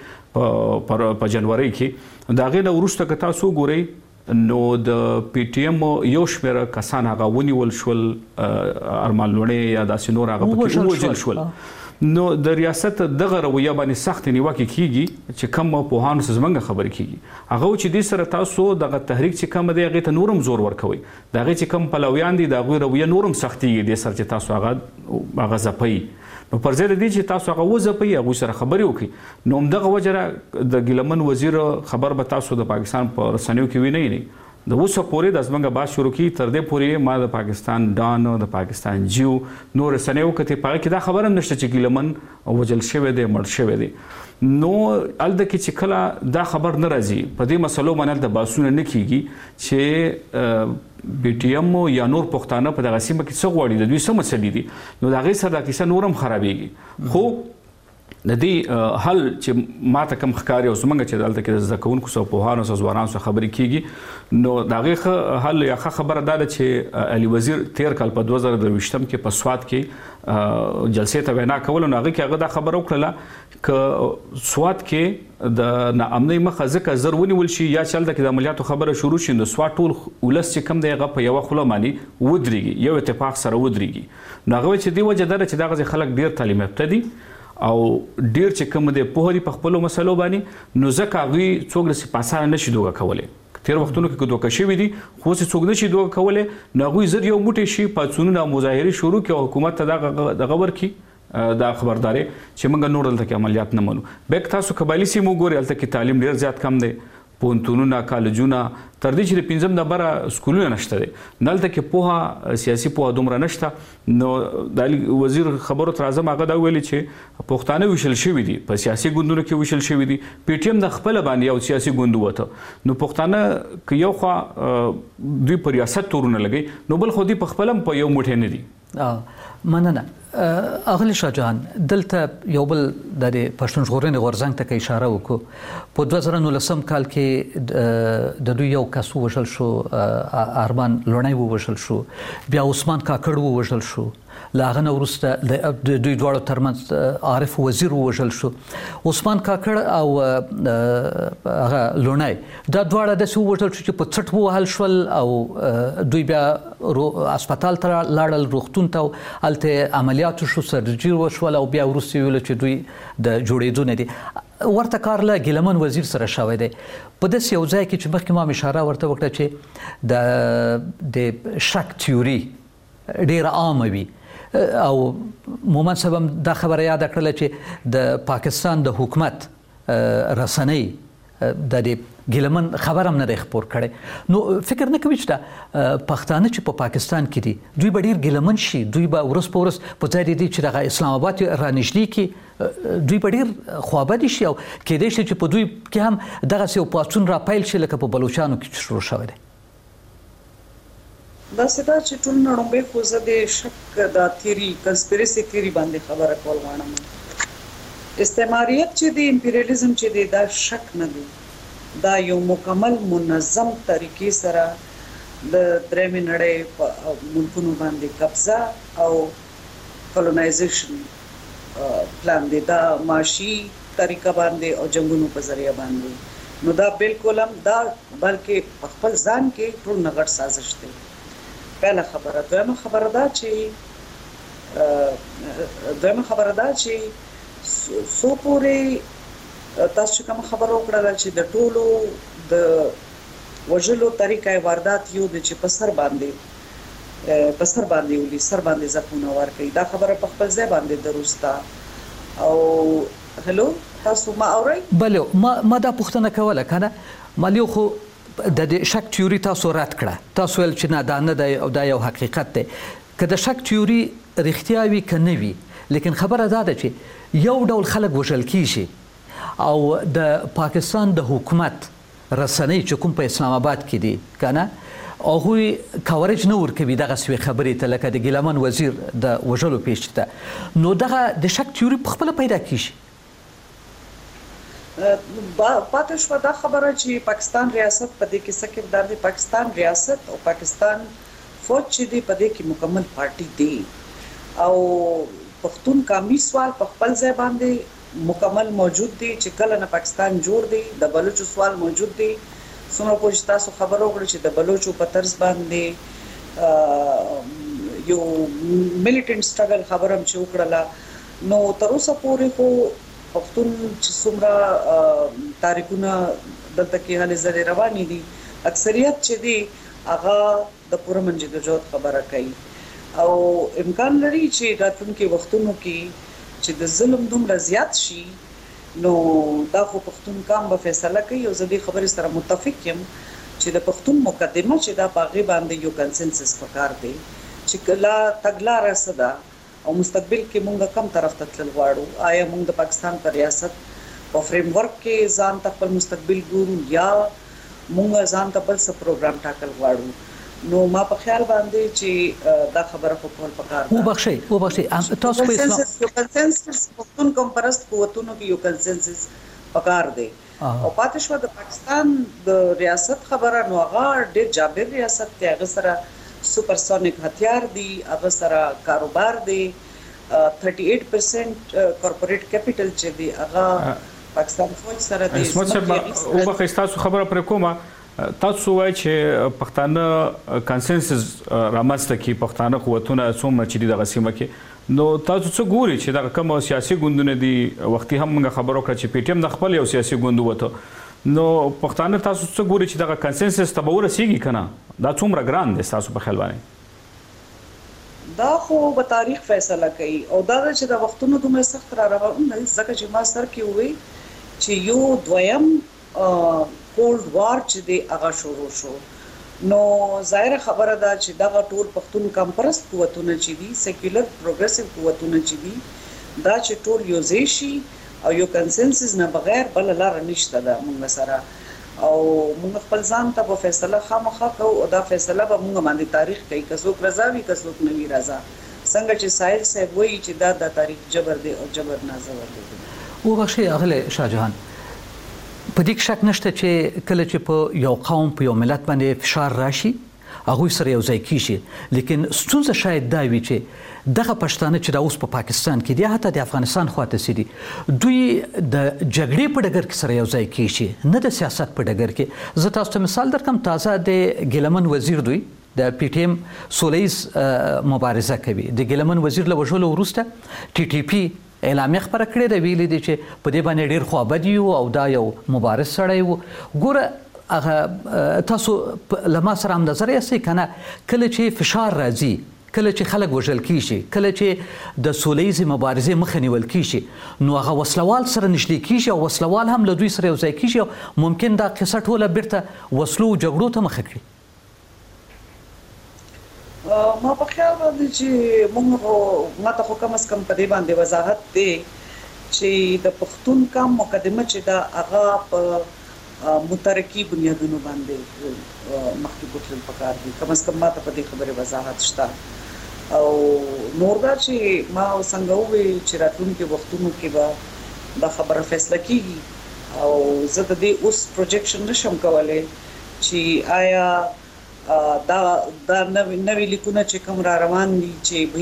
په جنوري کې دا غي د ورسته که تاسو ګورئ نو د پی ټی ایم یو شمېر کسان هغه ونیول شول ارمان لوڼې یا داسې نور هغه پکې ووژل شول. نو د ریاست دغه رویه باندې سخت نیوکه کیږي چې کوم پوهانو زمنګ خبرې کیږي هغه چې د سره تاسو دغه تحریک چې کوم دی هغه ته نورم زور ورکوي دغه چې کوم پلویان دي دغه رویه نورم سختي دي سره چې تاسو هغه هغه زپي نو پر ځای د دې چې تاسو هغه وځپي هغه سره خبرې وکړي. نو دغه وجره د ګلمن وزیر خبر به تاسو د پاکستان په رسنیو کې وینئ نه د اوسه پورې د زمنګ باز شروع کی تر دې پورې ما د پاکستان ډان د پاکستان جیو نور رسنیو کې په کې دا خبره نشته چې ګلمن وجل شوی دی مړ شوی دی. نو الته کې چې کله دا خبر نه راځي په دې مسلو باندې د باسونه نه کیږي چې بی ټی ایم یا نور پښتانه په دغه سیمه کې څه غواړي د دوی څه مسلې دي نو دا غي سره د کیسه نورم خرابېږي. خو د دې حل چې ماته کم ښکاري او زمونږ چې دلته کې د زده کوونکو سره پوهانو سره ځوانانو سره خبرې کیږي نو د هغې حل یا ښه خبره دا ده چې علي وزیر تیر کال په دوه زره درویشتم کې په سوات کې جلسې ته وینا کوله نو هغې کې هغه دا خبره وکړله که سوات کې د ناامنۍ مخه ځکه زر ونیول شي یا چې هلته کې د عملیاتو خبره شروع شي نو سوات ټول ولس چې کوم دی هغه په یوه خوله باندې ودرېږي یو اتفاق سره ودرېږي. نو هغه وایي چې دې وجه دا ده چې دغسې خلک ډېر تعلیم یافته دي او ډیر چې کوم د پوهري په خپل مسلو باندې نو ځکه هغوی څوک داسې په اسانه نشي دوکه کولی. تیر وختونو کې دوکه شوي دي خو اوس څوک نشي دوکه کولی نو هغوی زر یو موټی شي پاڅونونه او مظاهرې شروع کړي او حکومت ته دغه ورکړي دا خبرداري چې موږ نور دلته کې عملیات نه منو. بیا که تاسو قبایلي سیمو ګورئ هلته کې تعلیم ډېر زیات کم دی پونتونونه کالجونه تر دې چې د پنځم نمبره سکولونه نشته دی نلته کې پوهه سیاسي پوهه دومره نشته نو د وزیر خبرو تر اعظم هغه دا ویلي چې پښتانه ویشل شوي دي په سیاسي ګوندونو کې ویشل شوي دي پی ټی ایم د خپله باندې یو سیاسي ګوند وته نو پښتانه که یو خوا دوی په ریاست تورونه لګوي نو بل خو دوی په خپله هم په یو موټی نه دي مننه اغلی شاه جهان دلته یو بل د پښتون ژغورنې غورځنګ ته اشاره وکړو په دوه زره نولسم کال کې د دوی یو کس ووژل شو ارمان لوڼی ووژل شو بیا عثمان کاکړ ووژل شو له هغه نه وروسته د دوی دواړو ترمنځ عارف وزیر ووژل شو عثمان کاکړ او هغه لوڼی دا دواړه داسې ووژل شو چې په څټ ووهل شول او دوی بیا هسپتال ته لاړل روغتون ته هلته عملیات شو سرجري وشول او بیا وروسته ویل چې دوی د جوړېدو نه دي ورته کار له ګیلمن وزیر سره شوی دی په داسې یو ځای کې چې مخکې ما اشاره ورته وکړه چې د د شک تیوري ډېره عامه وي او مومن صاحب هم دا خبره یاده کړله چې د پاکستان د حکومت رسنۍ د دې ګیلمن خبر هم نه دی خپور کړی نو فکر نه کوي چې دا پښتانه چې په پاکستان کې دي دوی به ډېر ګیلمن شي دوی به ورځ په ورځ په ځای دی چې دغه اسلام آباد رانږدې کړي دوی به ډېر خوابدي شي او کیدای شي چې په دوی کې هم دغسې یو پاڅون راپیل شي لکه په بلوچانو کې شروع شوی دی داسې دا چې ټول نړومبی خو زه د شک دا تیوري کنسپیرسي تیوري باندې خبره کول غواړم استعماریت چې دی امپیریالیزم چې دی دا شک نه دی دا یو مکمل منظم طریقې سره د درېمې نړۍ په ملکونو باندې قبضه او کولونایزیشن پلان دی دا معاشي طریقه باندې او جنگونو په ذریعہ باندې نو دا بالکل هم دا بلکې په خپل ځان کې ټول نغټ سازش دی پهله خبره دویمه خبره دا چې دویمه خبره دا چې سو پورې تاسو کوم خبرو کړل چې د ټولو د وجلو طریقې واردات یو د چې په سر باندې په سر باندې ولي سر باندې ځپونه ورکړي دا خبره په خپل ځای باندې درسته او هلو تاسو ما اورئ بله ما ما دا پوښتنه کوله کنه مالیو خو د شک تیوري تاسو رد کړه تاسو ول چې نه دا نه دی او دا یو حقیقت دی که د شک تیوري رښتیا وي که نه وي لیکن خبره دا ده چې یو ډول خلک وژل کیږي او د پاکستان د حکومت رسنۍ چې کوم په اسلام آباد کې دي که نه هغوی کورج نه ورکوي دغسې خبرې ته لکه د ګیلمن وزیر د وژلو پیښې ته نو دغه د شک تیوري په خپله پیدا کیږي پاتې شوه دا خبره چې پاکستان ریاست په دې کې څه کردار دی پاکستان ریاست او پاکستان فوج چې دی په دې کې مکمل پارټي دی او پښتون قومي سوال په خپل ځای باندې مکمل موجود دی چې کله نه پاکستان جوړ دی د بلوچو سوال موجود دی څومره پوه تاسو خبر وکړو چې د بلوچو په طرز باندې یو ملیټنټ سټرګل خبرم چې وکړله نو تر اوسه پورې خو پښتون چې څومره تاریخونه دلته کې هلې ځلې روانې دي اکثریت چې دی هغه د پوره منځګړیتوب خبره کوي او امکان لري چې راتلونکي وختونو کې چې د ظلم دومره زیات شي نو دا خو پښتون قام به فیصله کوي او زه دې خبرې سره متفق یم چې د پښتون مقدمه چې دا په هغې باندې یو کنسنسس پکار دی چې کله تګلاره څه ده او مستقبل کې مونږ کم طرف ته تلل غواړو آیا مونږ د پاکستان په ریاست په فریم ورک کې ځان ته خپل مستقبل ګورو یا مونږ ځان ته بل څه پروګرام ټاکل غواړو نو ما په خیال باندې چې دا خبره په کول پکار ده وبخښئ وبخښئ تاسو په اسلام یو کنسنسس پښتون کوم پرست قوتونو کې یو کنسنسس پکار دی او پاتې شو د پاکستان د ریاست خبره نو هغه ډېر جابر ریاست دی هغه سره سپرسونیک هتیار دی هغه سره کاروبار دی thirty-eight percent کارپوریټ کیپټل چې دی هغه پاکستان فوج سره دی اسمت صاحب او بخښ تاسو خبره پر کومه تاسو وایي چې پښتانه کنسنسس رامنځته کړي پښتانه قوتونه څومره چې دي دغه سیمه کې نو تاسو څه ګوري چې دغه کوم سیاسي ګوندونه دي وختي هم موږ خبرو کړه چې پی ټی ایم د خپل یو سیاسي ګوند وته نو پښتانه تاسو څه ګوري چې دغه کنسنسس ته به ورسیږي که نه دا څومره ګران دی ستاسو په خیال باندې دا خو به تاریخ فیصله کوي او دا چې د وختونو دومره سخت را روان دی ځکه چې ما سر کې ووی چې یو دویم کولډ وار چې دی هغه شروع شو. نو ظاهر خبره ده چې دغه ټول پښتون کمپرست قوتونه چې دي سیکولر پروګریسیو قوتونه چې دي دا چې ټول یو ځای شي او یو کنسنسس نه بغیر بل لار نشته ده موږ سره او موږ خپل ځان ته په فیصله خامخا کوو او دا فیصله به موږ باندې تاریخ کوي که څوک رضا وي که څوک نه وي رضا څنګه چې ساحل صاحب وایي چې دا د تاریخ جبر دی او جبر نازور دی. وبخښئ اغلې شاهجهان په دې کې شک نشته چې کله چې په یو قوم په یو ملت باندې فشار راشي هغوی سره یو ځای کیږي لیکن ستونزه شاید دا وي چې دغه پښتانه چې دا اوس په پاکستان کې دي حتی د افغانستان خواته سي دي دوی د جګړې په ډګر کې سره یو ځای کیږي نه د سیاست په ډګر کې. زه تاسو ته مثال درکم تازه د ګیلمن وزیر دوی د پی ټی ایم سولیز مبارزه کوي. د ګیلمن وزیر له وژلو وروسته ټي ټي پی اعلامیه خبره کړې ده ویلي دي چې په دې باندې ډېر خوابد یو او دا یو مبارز سړی و. ګوره هغه تاسو له ما سره همنظره یاستئ که نه کله چې فشار راځي کله چې خلک وژل کیږي کله چې د سولیزې مبارزې مخه نیول کیږي نو هغه وسلوال سره نږدې کیږي او وسلوال هم له دوی سره یو ځای کیږي او ممکن دا قصه ټوله بیرته وسلو او جګړو ته مخه کړي. ما په خیال باندې چې موږ ما ته خو کم از کم په دې باندې وضاحت دی چې د پښتون کم مقدمه چې دا هغه په مترقي بنیادونو باندې مخکې بوتل پکار دي کم از کم ما ته په دې خبره وضاحت شته او نور دا چې ما څنګه وویل چې راتلونکي وختونو کې به دا خبره فیصله کیږي او زه د دې اوس پروجیکشن نشم کولی چې آیا دا دا نوې نوې لیکونه چې کوم را روان دي چې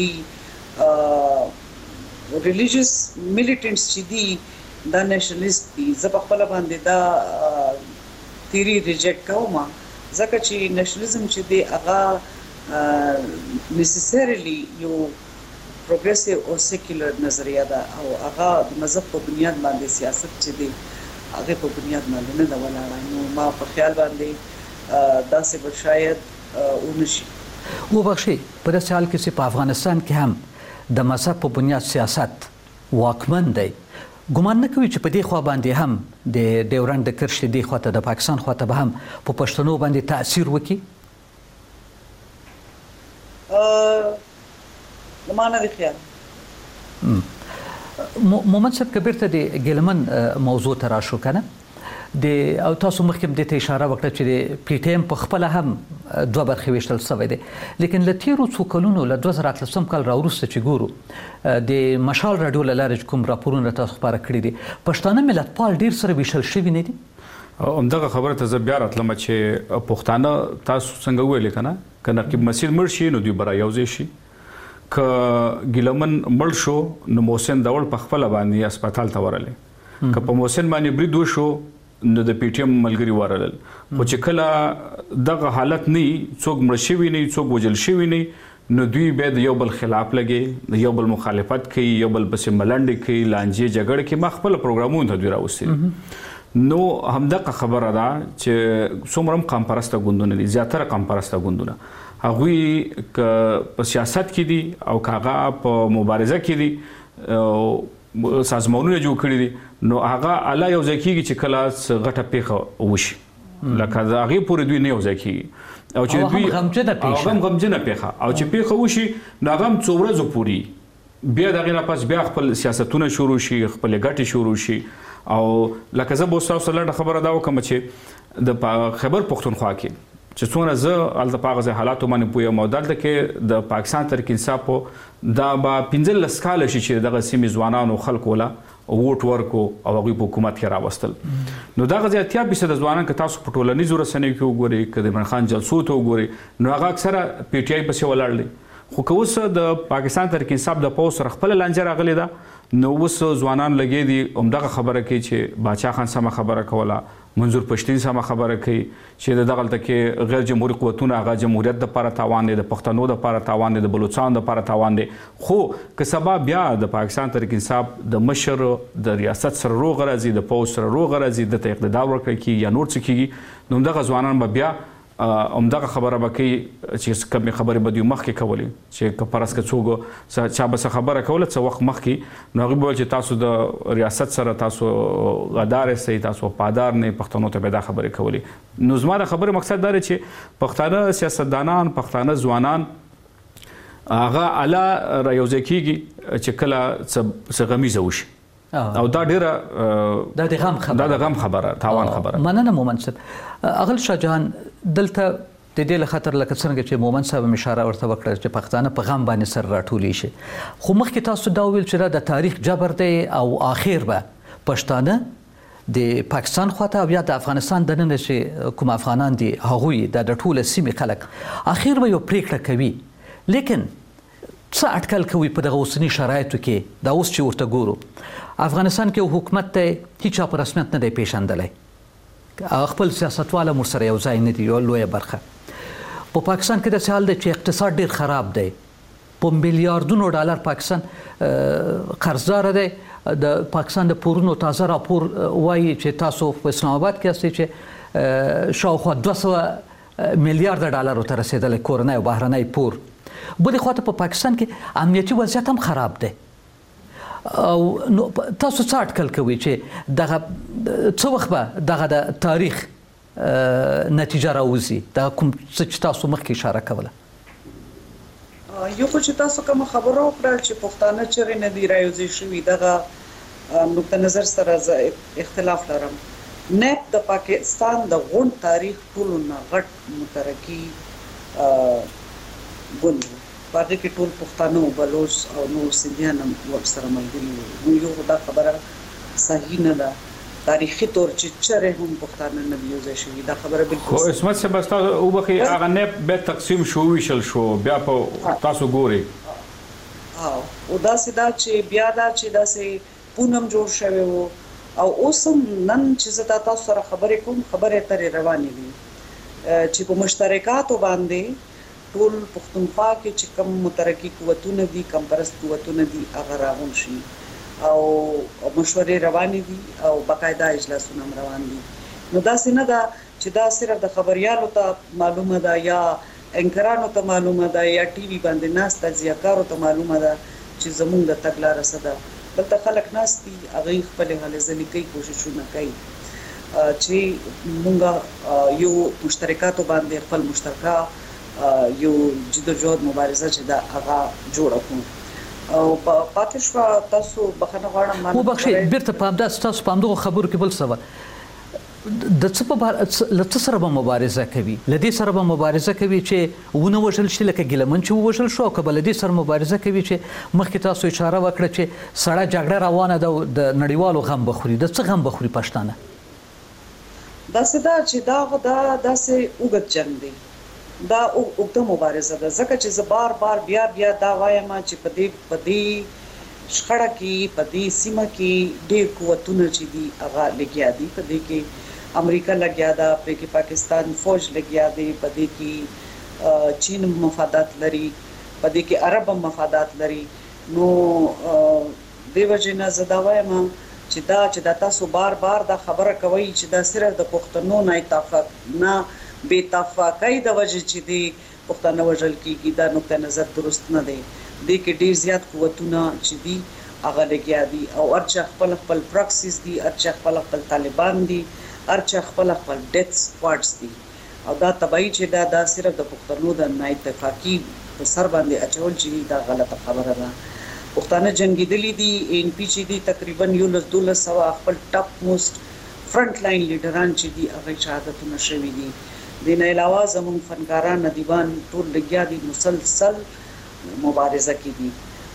به ریلیجیس میلیټنټس چې دي دا نېشنلیست دي زه په خپل باندې دا تیری ریجیکټ کوم ځکه چې نېشنلیزم چې دی هغه نیسیسریلی یو پروګریسیو او سیکولر نظریه ده او هغه د مذهب په بنیاد باندې سیاست چې دی هغه په بنیاد باندې نه ده ولاړه. نو ما په خیال باندې داسې به شاید ونشي. وبخښئ په داسې حال کې چې په افغانستان کې هم د مذهب په بنیاد سیاست واکمن دی ګمان نه کوي چې په دې خوا باندې هم د ډیورنډ د کرښې دې خواته د پاکستان خواته به هم په پښتنو باندې تاثیر وکړي؟ ما نه دی خیال. مومند صاحب که بیرته د ګیلمن موضوع ته راشو که نه د او تاسو مخکې دې ته اشاره وکړه چې د پی ټی ایم په خپله هم دوه برخې ویشتل شوی دی لیکن له تیرو څو کلونو له دوه زره اتلسم کال راوروسته چې ګورو د مشال راډیو له لارې چې کوم راپورونه تاسو خپاره کړي دي پښتانه ملتپال ډېر سره ویشل شوي نه دي؟ همدغه خبره ته زه بیا راتلم چې پښتانه تاسو څنګه وویلې که نه که نقیب مسیر مړ شي نو دوی به رایوځای شي که ګیلمن مړ شو نو محسن داوړ په خپله باندې اسپتال ته ورغلی که په محسن باندې برید وشو نو د پی ټی ایم ملګري ورغلل خو چې کله دغه حالت نه څوک مړ شوي نه څوک وژل شوي نه نو دوی بیا د یو بل خلاف لګي د یو بل مخالفت کوي یو بل پسې ملنډې کوي لانجې جګړې کوي ما خپل پروګرامونو ته دوی راوستي نو همدغه خبره ده چې څومره هم قام پرسته ګوندونه دي زیاتره قام پرسته ګوندونه هغوی که په سیاست کې دي او که هغه په مبارزه کې دي سازمانونه جوړ کړي دي نو هغه الله یو ځای کېږي چې کله څه غټه پیښه وشي لکه د هغې پورې دوی نه یو ځای کېږي او چې دوی غمجنه پیښه هم غمجنه پیښه او چې پیښه وشي نو هغه هم څو ورځو پورې بیا د هغې نه پس بیا خپل سیاستونه شروع شي خپلې ګټې شروع شي او لکه زه به اوس تاسو ته لنډه خبره دا وکړم چې د خیبر پښتونخوا کې چې څومره زه هلته په هغه ځای حالاتو باندې پوهېږم او دلته کې د پاکستان تحریک انصافو دا به پنځلس کاله شي چې دغه سیمې ځوانانو خلکو له ووټ ورکو او هغوی په حکومت کې راوستل نو دغه ځای اتیا فیصده ځوانان که تاسو په ټولنیزو رسنیو کې وګورئ که د عمران خان جلسو ته وګورئ نو هغه اکثره پی ټي آی پسې ولاړ دی خو که اوس د پاکستان تحریک انصاف د پوځ سره خپله لانجه راغلې ده نو اوس ځوانان لګې دي همدغه خبره کوي چې باچا خان سمه خبره کوله منظور پښتین سمه خبره کوي چې دغلته کې غیر جمهوري قوتونه هغه جمهوریت دپاره تاوان دی د پښتنو دپاره تاوان دی د بلوچستان دپاره تاوان دی خو که سبا بیا د پاکستان تحریک انصاف د مشر د ریاست سره روغه راځي د پوځ سره روغه راځي دته اقتدار ورکړی کېږي یا نور څه کېږي نو همدغه ځوانان به بیا همدغه خبره به کوي چې کومې خبرې به دوی مخکې کولې چې که فرض که څوک چا به څه خبره کوله څه وخت مخکې نو هغوی به ویل چې تاسو د ریاست سره تاسو غدار یاستئ تاسو وفادار نه پښتنو ته به دا خبرې کولې نو زما د خبرې مقصد دا دی چې پښتانه سیاستدانان پښتانه ځوانان هغه اعلی رایوځای کېږي چې کله څه غمیزه وشي او دا ډیره دا د غم خبره دا د غم خبره تاوان خبره مننه مومن صاحب اغل شاه جهان دلته د دې له خاطر لکه څنګه چې مومن صاحب اشاره ورته وکړه چې پښتانه په غم باندې سر راټولی شي خو مخکې تاسو دا ویل چې د تاریخ جبر دی او اخر به پښتانه د پاکستان خواته بیا د افغانستان د نن چې کوم افغانان دي هغوی د ټوله سیمې خلک اخر به یو پریکړه کوي لیکن څه اټکل کوي په دغه اوسني شرایطو کې دا اوس چې ورته ګورو افغانستان کې حکومت ته هیڅ په رسمیت نه دی پیژندلی خپل سیاستواله مور سره یو ځای نه دي یو لویه برخه په پاکستان کې داسې حال دی چې اقتصاد ډېر خراب دی په میلیاردونو ډالر پاکستان قرضدار دی د پاکستان د پورونو تازه راپور وایي چې تاسو په اسلام آباد کې هستئ چې شاوخوا دوه سوه میلیارده ډالرو ته رسېدلی کورنی او بهرنی پور بلې خواته په پاکستان کې امنیتي وضعیت هم خراب دی او نو تاسو څه اټکل کوئ چې دغه څه وخت به دغه د تاریخ نتیجه راوځي دغه کوم څه چې تاسو مخکې اشاره کوله یو خو چې تاسو کومه خبره وکړه چې پښتانه چېرې نه دي رایوځای شوي دغه نقطه نظر سره اختلاف لرم نفت د پاکستان د غونډ تاریخ ټولو نه غټ مترکي ګوند باقي کې ټول پښتانه او بلوچ او نور سندیان هم ورسره ملګري وو یو دا خبره صحیح نه ده تاریخي طور چې چېرې هم پښتانه نه دي یوځای شوي دا خبره بالکل خو عصمت صاحب تاسو وبخښئ هغه نفت بیا تقسیم شو ویشل شو بیا په تاسو ګورئ او داسې دا چې بیا دا چې داسې پونم جوړ شوی و او اوس هم نن چې زه تاسو سره خبرې کوم خبرې اترې روانې دي چې په مشترکاتو باندې ټول پښتونخوا کې چې کم مترقي قوتونه دي کم پرست قوتونه دي هغه راغون شي او مشورې روانې دي او باقاعده اجلاسونه هم روان دي نو داسې نه ده چې دا صرف د خبريالو ته معلومه ده یا انکرانو ته معلومه ده یا ټي وي باندې ناسته ضیاکارو ته معلومه ده چې زمونږ د تګلاره څه ده دلته خلک ناست دي هغوی خپلې هلې ځلې کوي کوششونه کوي چې مونږ یو مشترکاتو باندې خپل مشترکه یو جدوجہد مبارزه چې دا هغه جوړه کړو او پاتې شوه تاسو بخښنه غواړم وبخښئ بیرته په همداسې تاسو په همدغو خبرو کې بل څه وه د څه په له څه سره به مبارزه کوي له دې سره به مبارزه کوي چې ونه وژل شي لکه ګیلمن چې ووژل شو او که به له دې سره مبارزه کوي چې مخکې تاسو اشاره وکړه چې سړه جګړه روانه ده او د نړیوالو غم به خوري د څه غم به خوري پښتانه داسې ده چې دا دا داسې اوږد جنګ دی دا اوږده مبارزه ده ځکه چې زه بار بار بیا بیا دا وایم چې په دې په دې شخړه کې په دې سیمه کې ډېر قوتونه چې دي هغه لګیا دي په دې کې امریکا لګیا ده په کې پاکستان فوج لګیا دی په دې کې چین مفادات لري په دې کې عرب مفادات لري نو دیو جنا زدا وایم چې دا چې دا تاسو بار بار دا خبره کوي چې دا صرف د پښتنو نه اتفاق نه بے اتفاقۍ د وجې چې دی پښتانه وژل کېږي دا نقطه نظر درست نه دی دې کې ډېر زیات قوتونه چې دي هغه لګیا دي او هر چا خپل خپل پراکسیس دي هر چا خپل خپل طالبان دي هر چا خپل خپل ډیث سکواډز دي او دا تبعی چې دا دا صرف د پښتنو د نه اتفاقي په سر باندې اچول چې دا غلطه خبره ده پښتانه جنگیدلي دي ان پی چې دي تقریبا یولس دولس سوه خپل ټاپ موسٹ فرنٹ لاین لیډران چې دي هغه شهادتونه شوي دي دین علاوه زمون فنکاران ندیبان ټول لګیا دي مسلسل مبارزه کې دي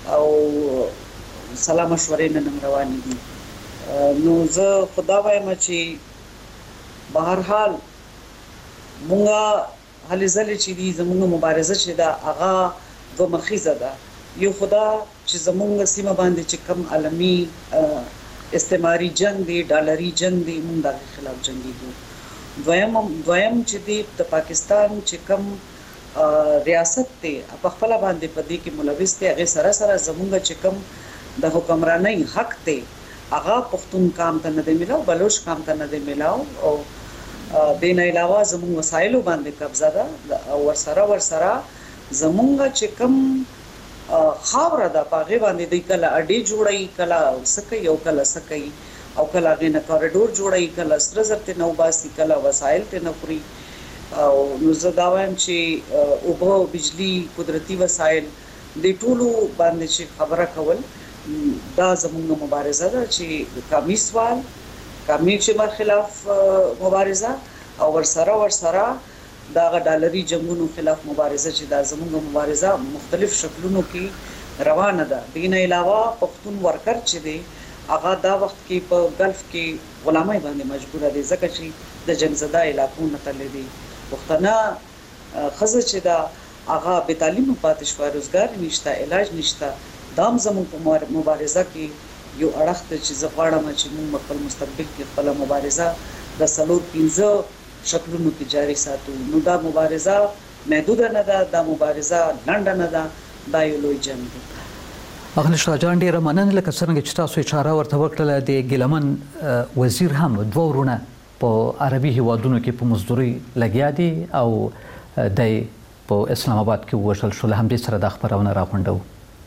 او سلام مشورې نن روانې دي نو زه خدا وایم چې بهر حال مونږه هلې ځلې چې دي زمونږ مبارزه چې دا هغه دوه مخیزه ده یو خدا چې زمونږ سیمه باندې چې کم عالمي استعماري جنگ دی ډالري جنگ دی مونږ د خلاف جنگیږو دویم دویم چې دی د پاکستان چې کم ریاست دی په خپل باندې په دې کې ملوث دی هغه سره سره زمونږ چې کم د حکمرانۍ حق دی هغه پښتون کام ته نه دی ملاو بلوچ کام ته نه دی ملاو او دین علاوه زموږ وسایلو باندې قبضه ده او ورسره ورسره زموږ چې کوم خاوره ده پاغه باندې د کله اډې جوړي کله سکه یو کله سکه او کله غینه کوریډور جوړي کله سره زرته نو باسي کله وسایل ته نپوري او نو زه دا وایم چې اوبه بجلی قدرتي وسایل د ټولو باندې چې خبره کول دا زموږ مبارزه ده چې کمی سوال کمی چې مر خلاف مبارزه او ورسره ورسره دا ډالري جنگونو خلاف مبارزه چې دا زموږ مبارزه مختلف شکلونو کې روانه ده. دین علاوه پښتون ورکر چې دی هغه دا وخت کې په ګلف کې غلامۍ باندې مجبور دي ځکه چې د جنگزده علاقو نه تللی دي. پښتنه خزه چې دا هغه به تعلیم پاتې شو، روزګار نشته، علاج نشته. دام زموږ په مبارزه کې یو اړخ ته چې زه غواړم چې موږ خپل مستقبل کې خپل مبارزه د څلور پنځه شکلونو کې جاري ساتو. نو دا مبارزه محدود نه ده، دا مبارزه لنډه نه ده، دا یو لوی جنگ دی. اغلی شاه جان ډیره مننه لکه څنګه چې تاسو اشاره ورته وکړه د ګیلمن وزیر هم دوه ورونه په عربي هیوادونو کې په مزدوري لګیا دي او د په اسلام آباد کې وشل شو. له همدې سره د خبرونه راغونډو.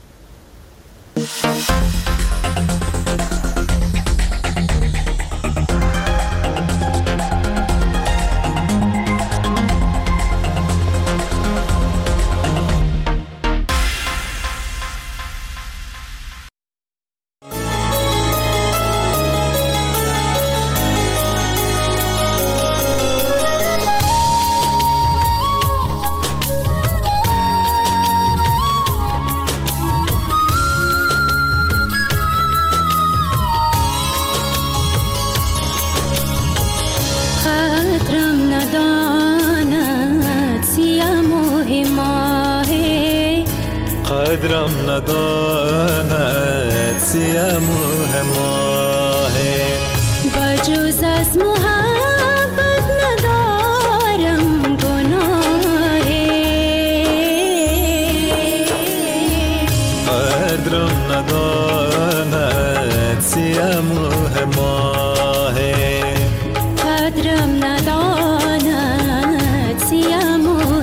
قدرم نداند سیم ماه بجز از محبت ندارم گناه قدرم نداند سیم ماه قدرم نداند سیم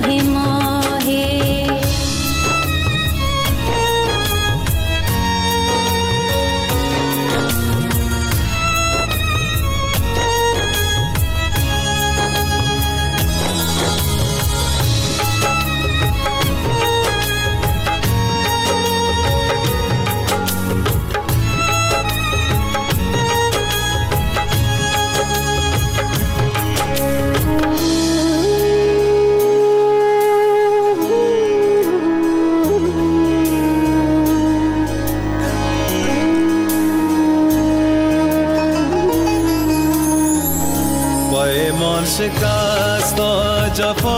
شکست جفا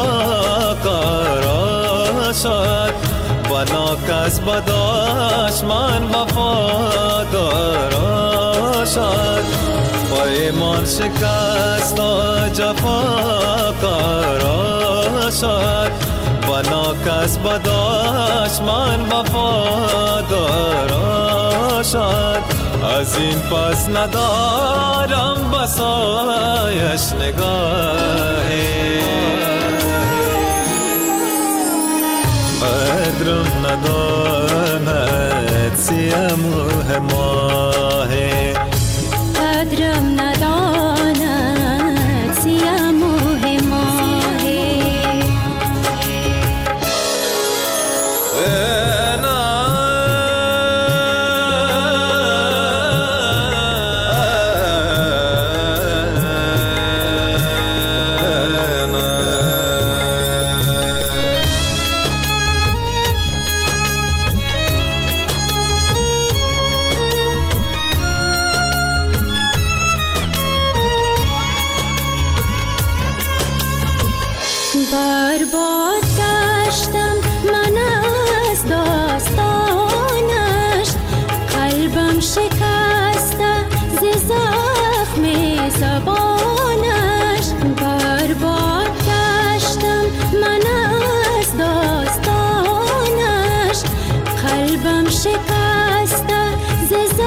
قرار شد بنا کس بداشمان وفادار شد با ایمان شکست جفا قرار شد بنا کس بداشمان وفادار شد از این پس ندارم بسایش نگاهی قدرم نداند سیم ماهی قدرم نداند سیم ماهی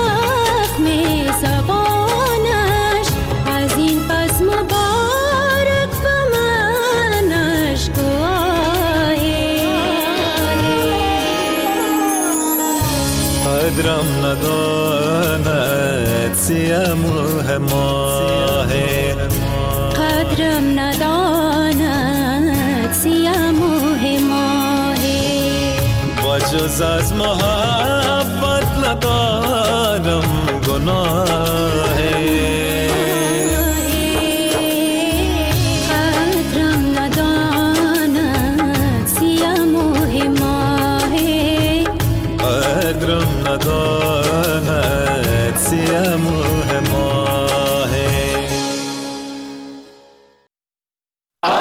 زبانش از این پس مبارک قدرم نداند سیه موه ماه قدرم نداند سیه موه ماه با جز از محبت ندارم گناه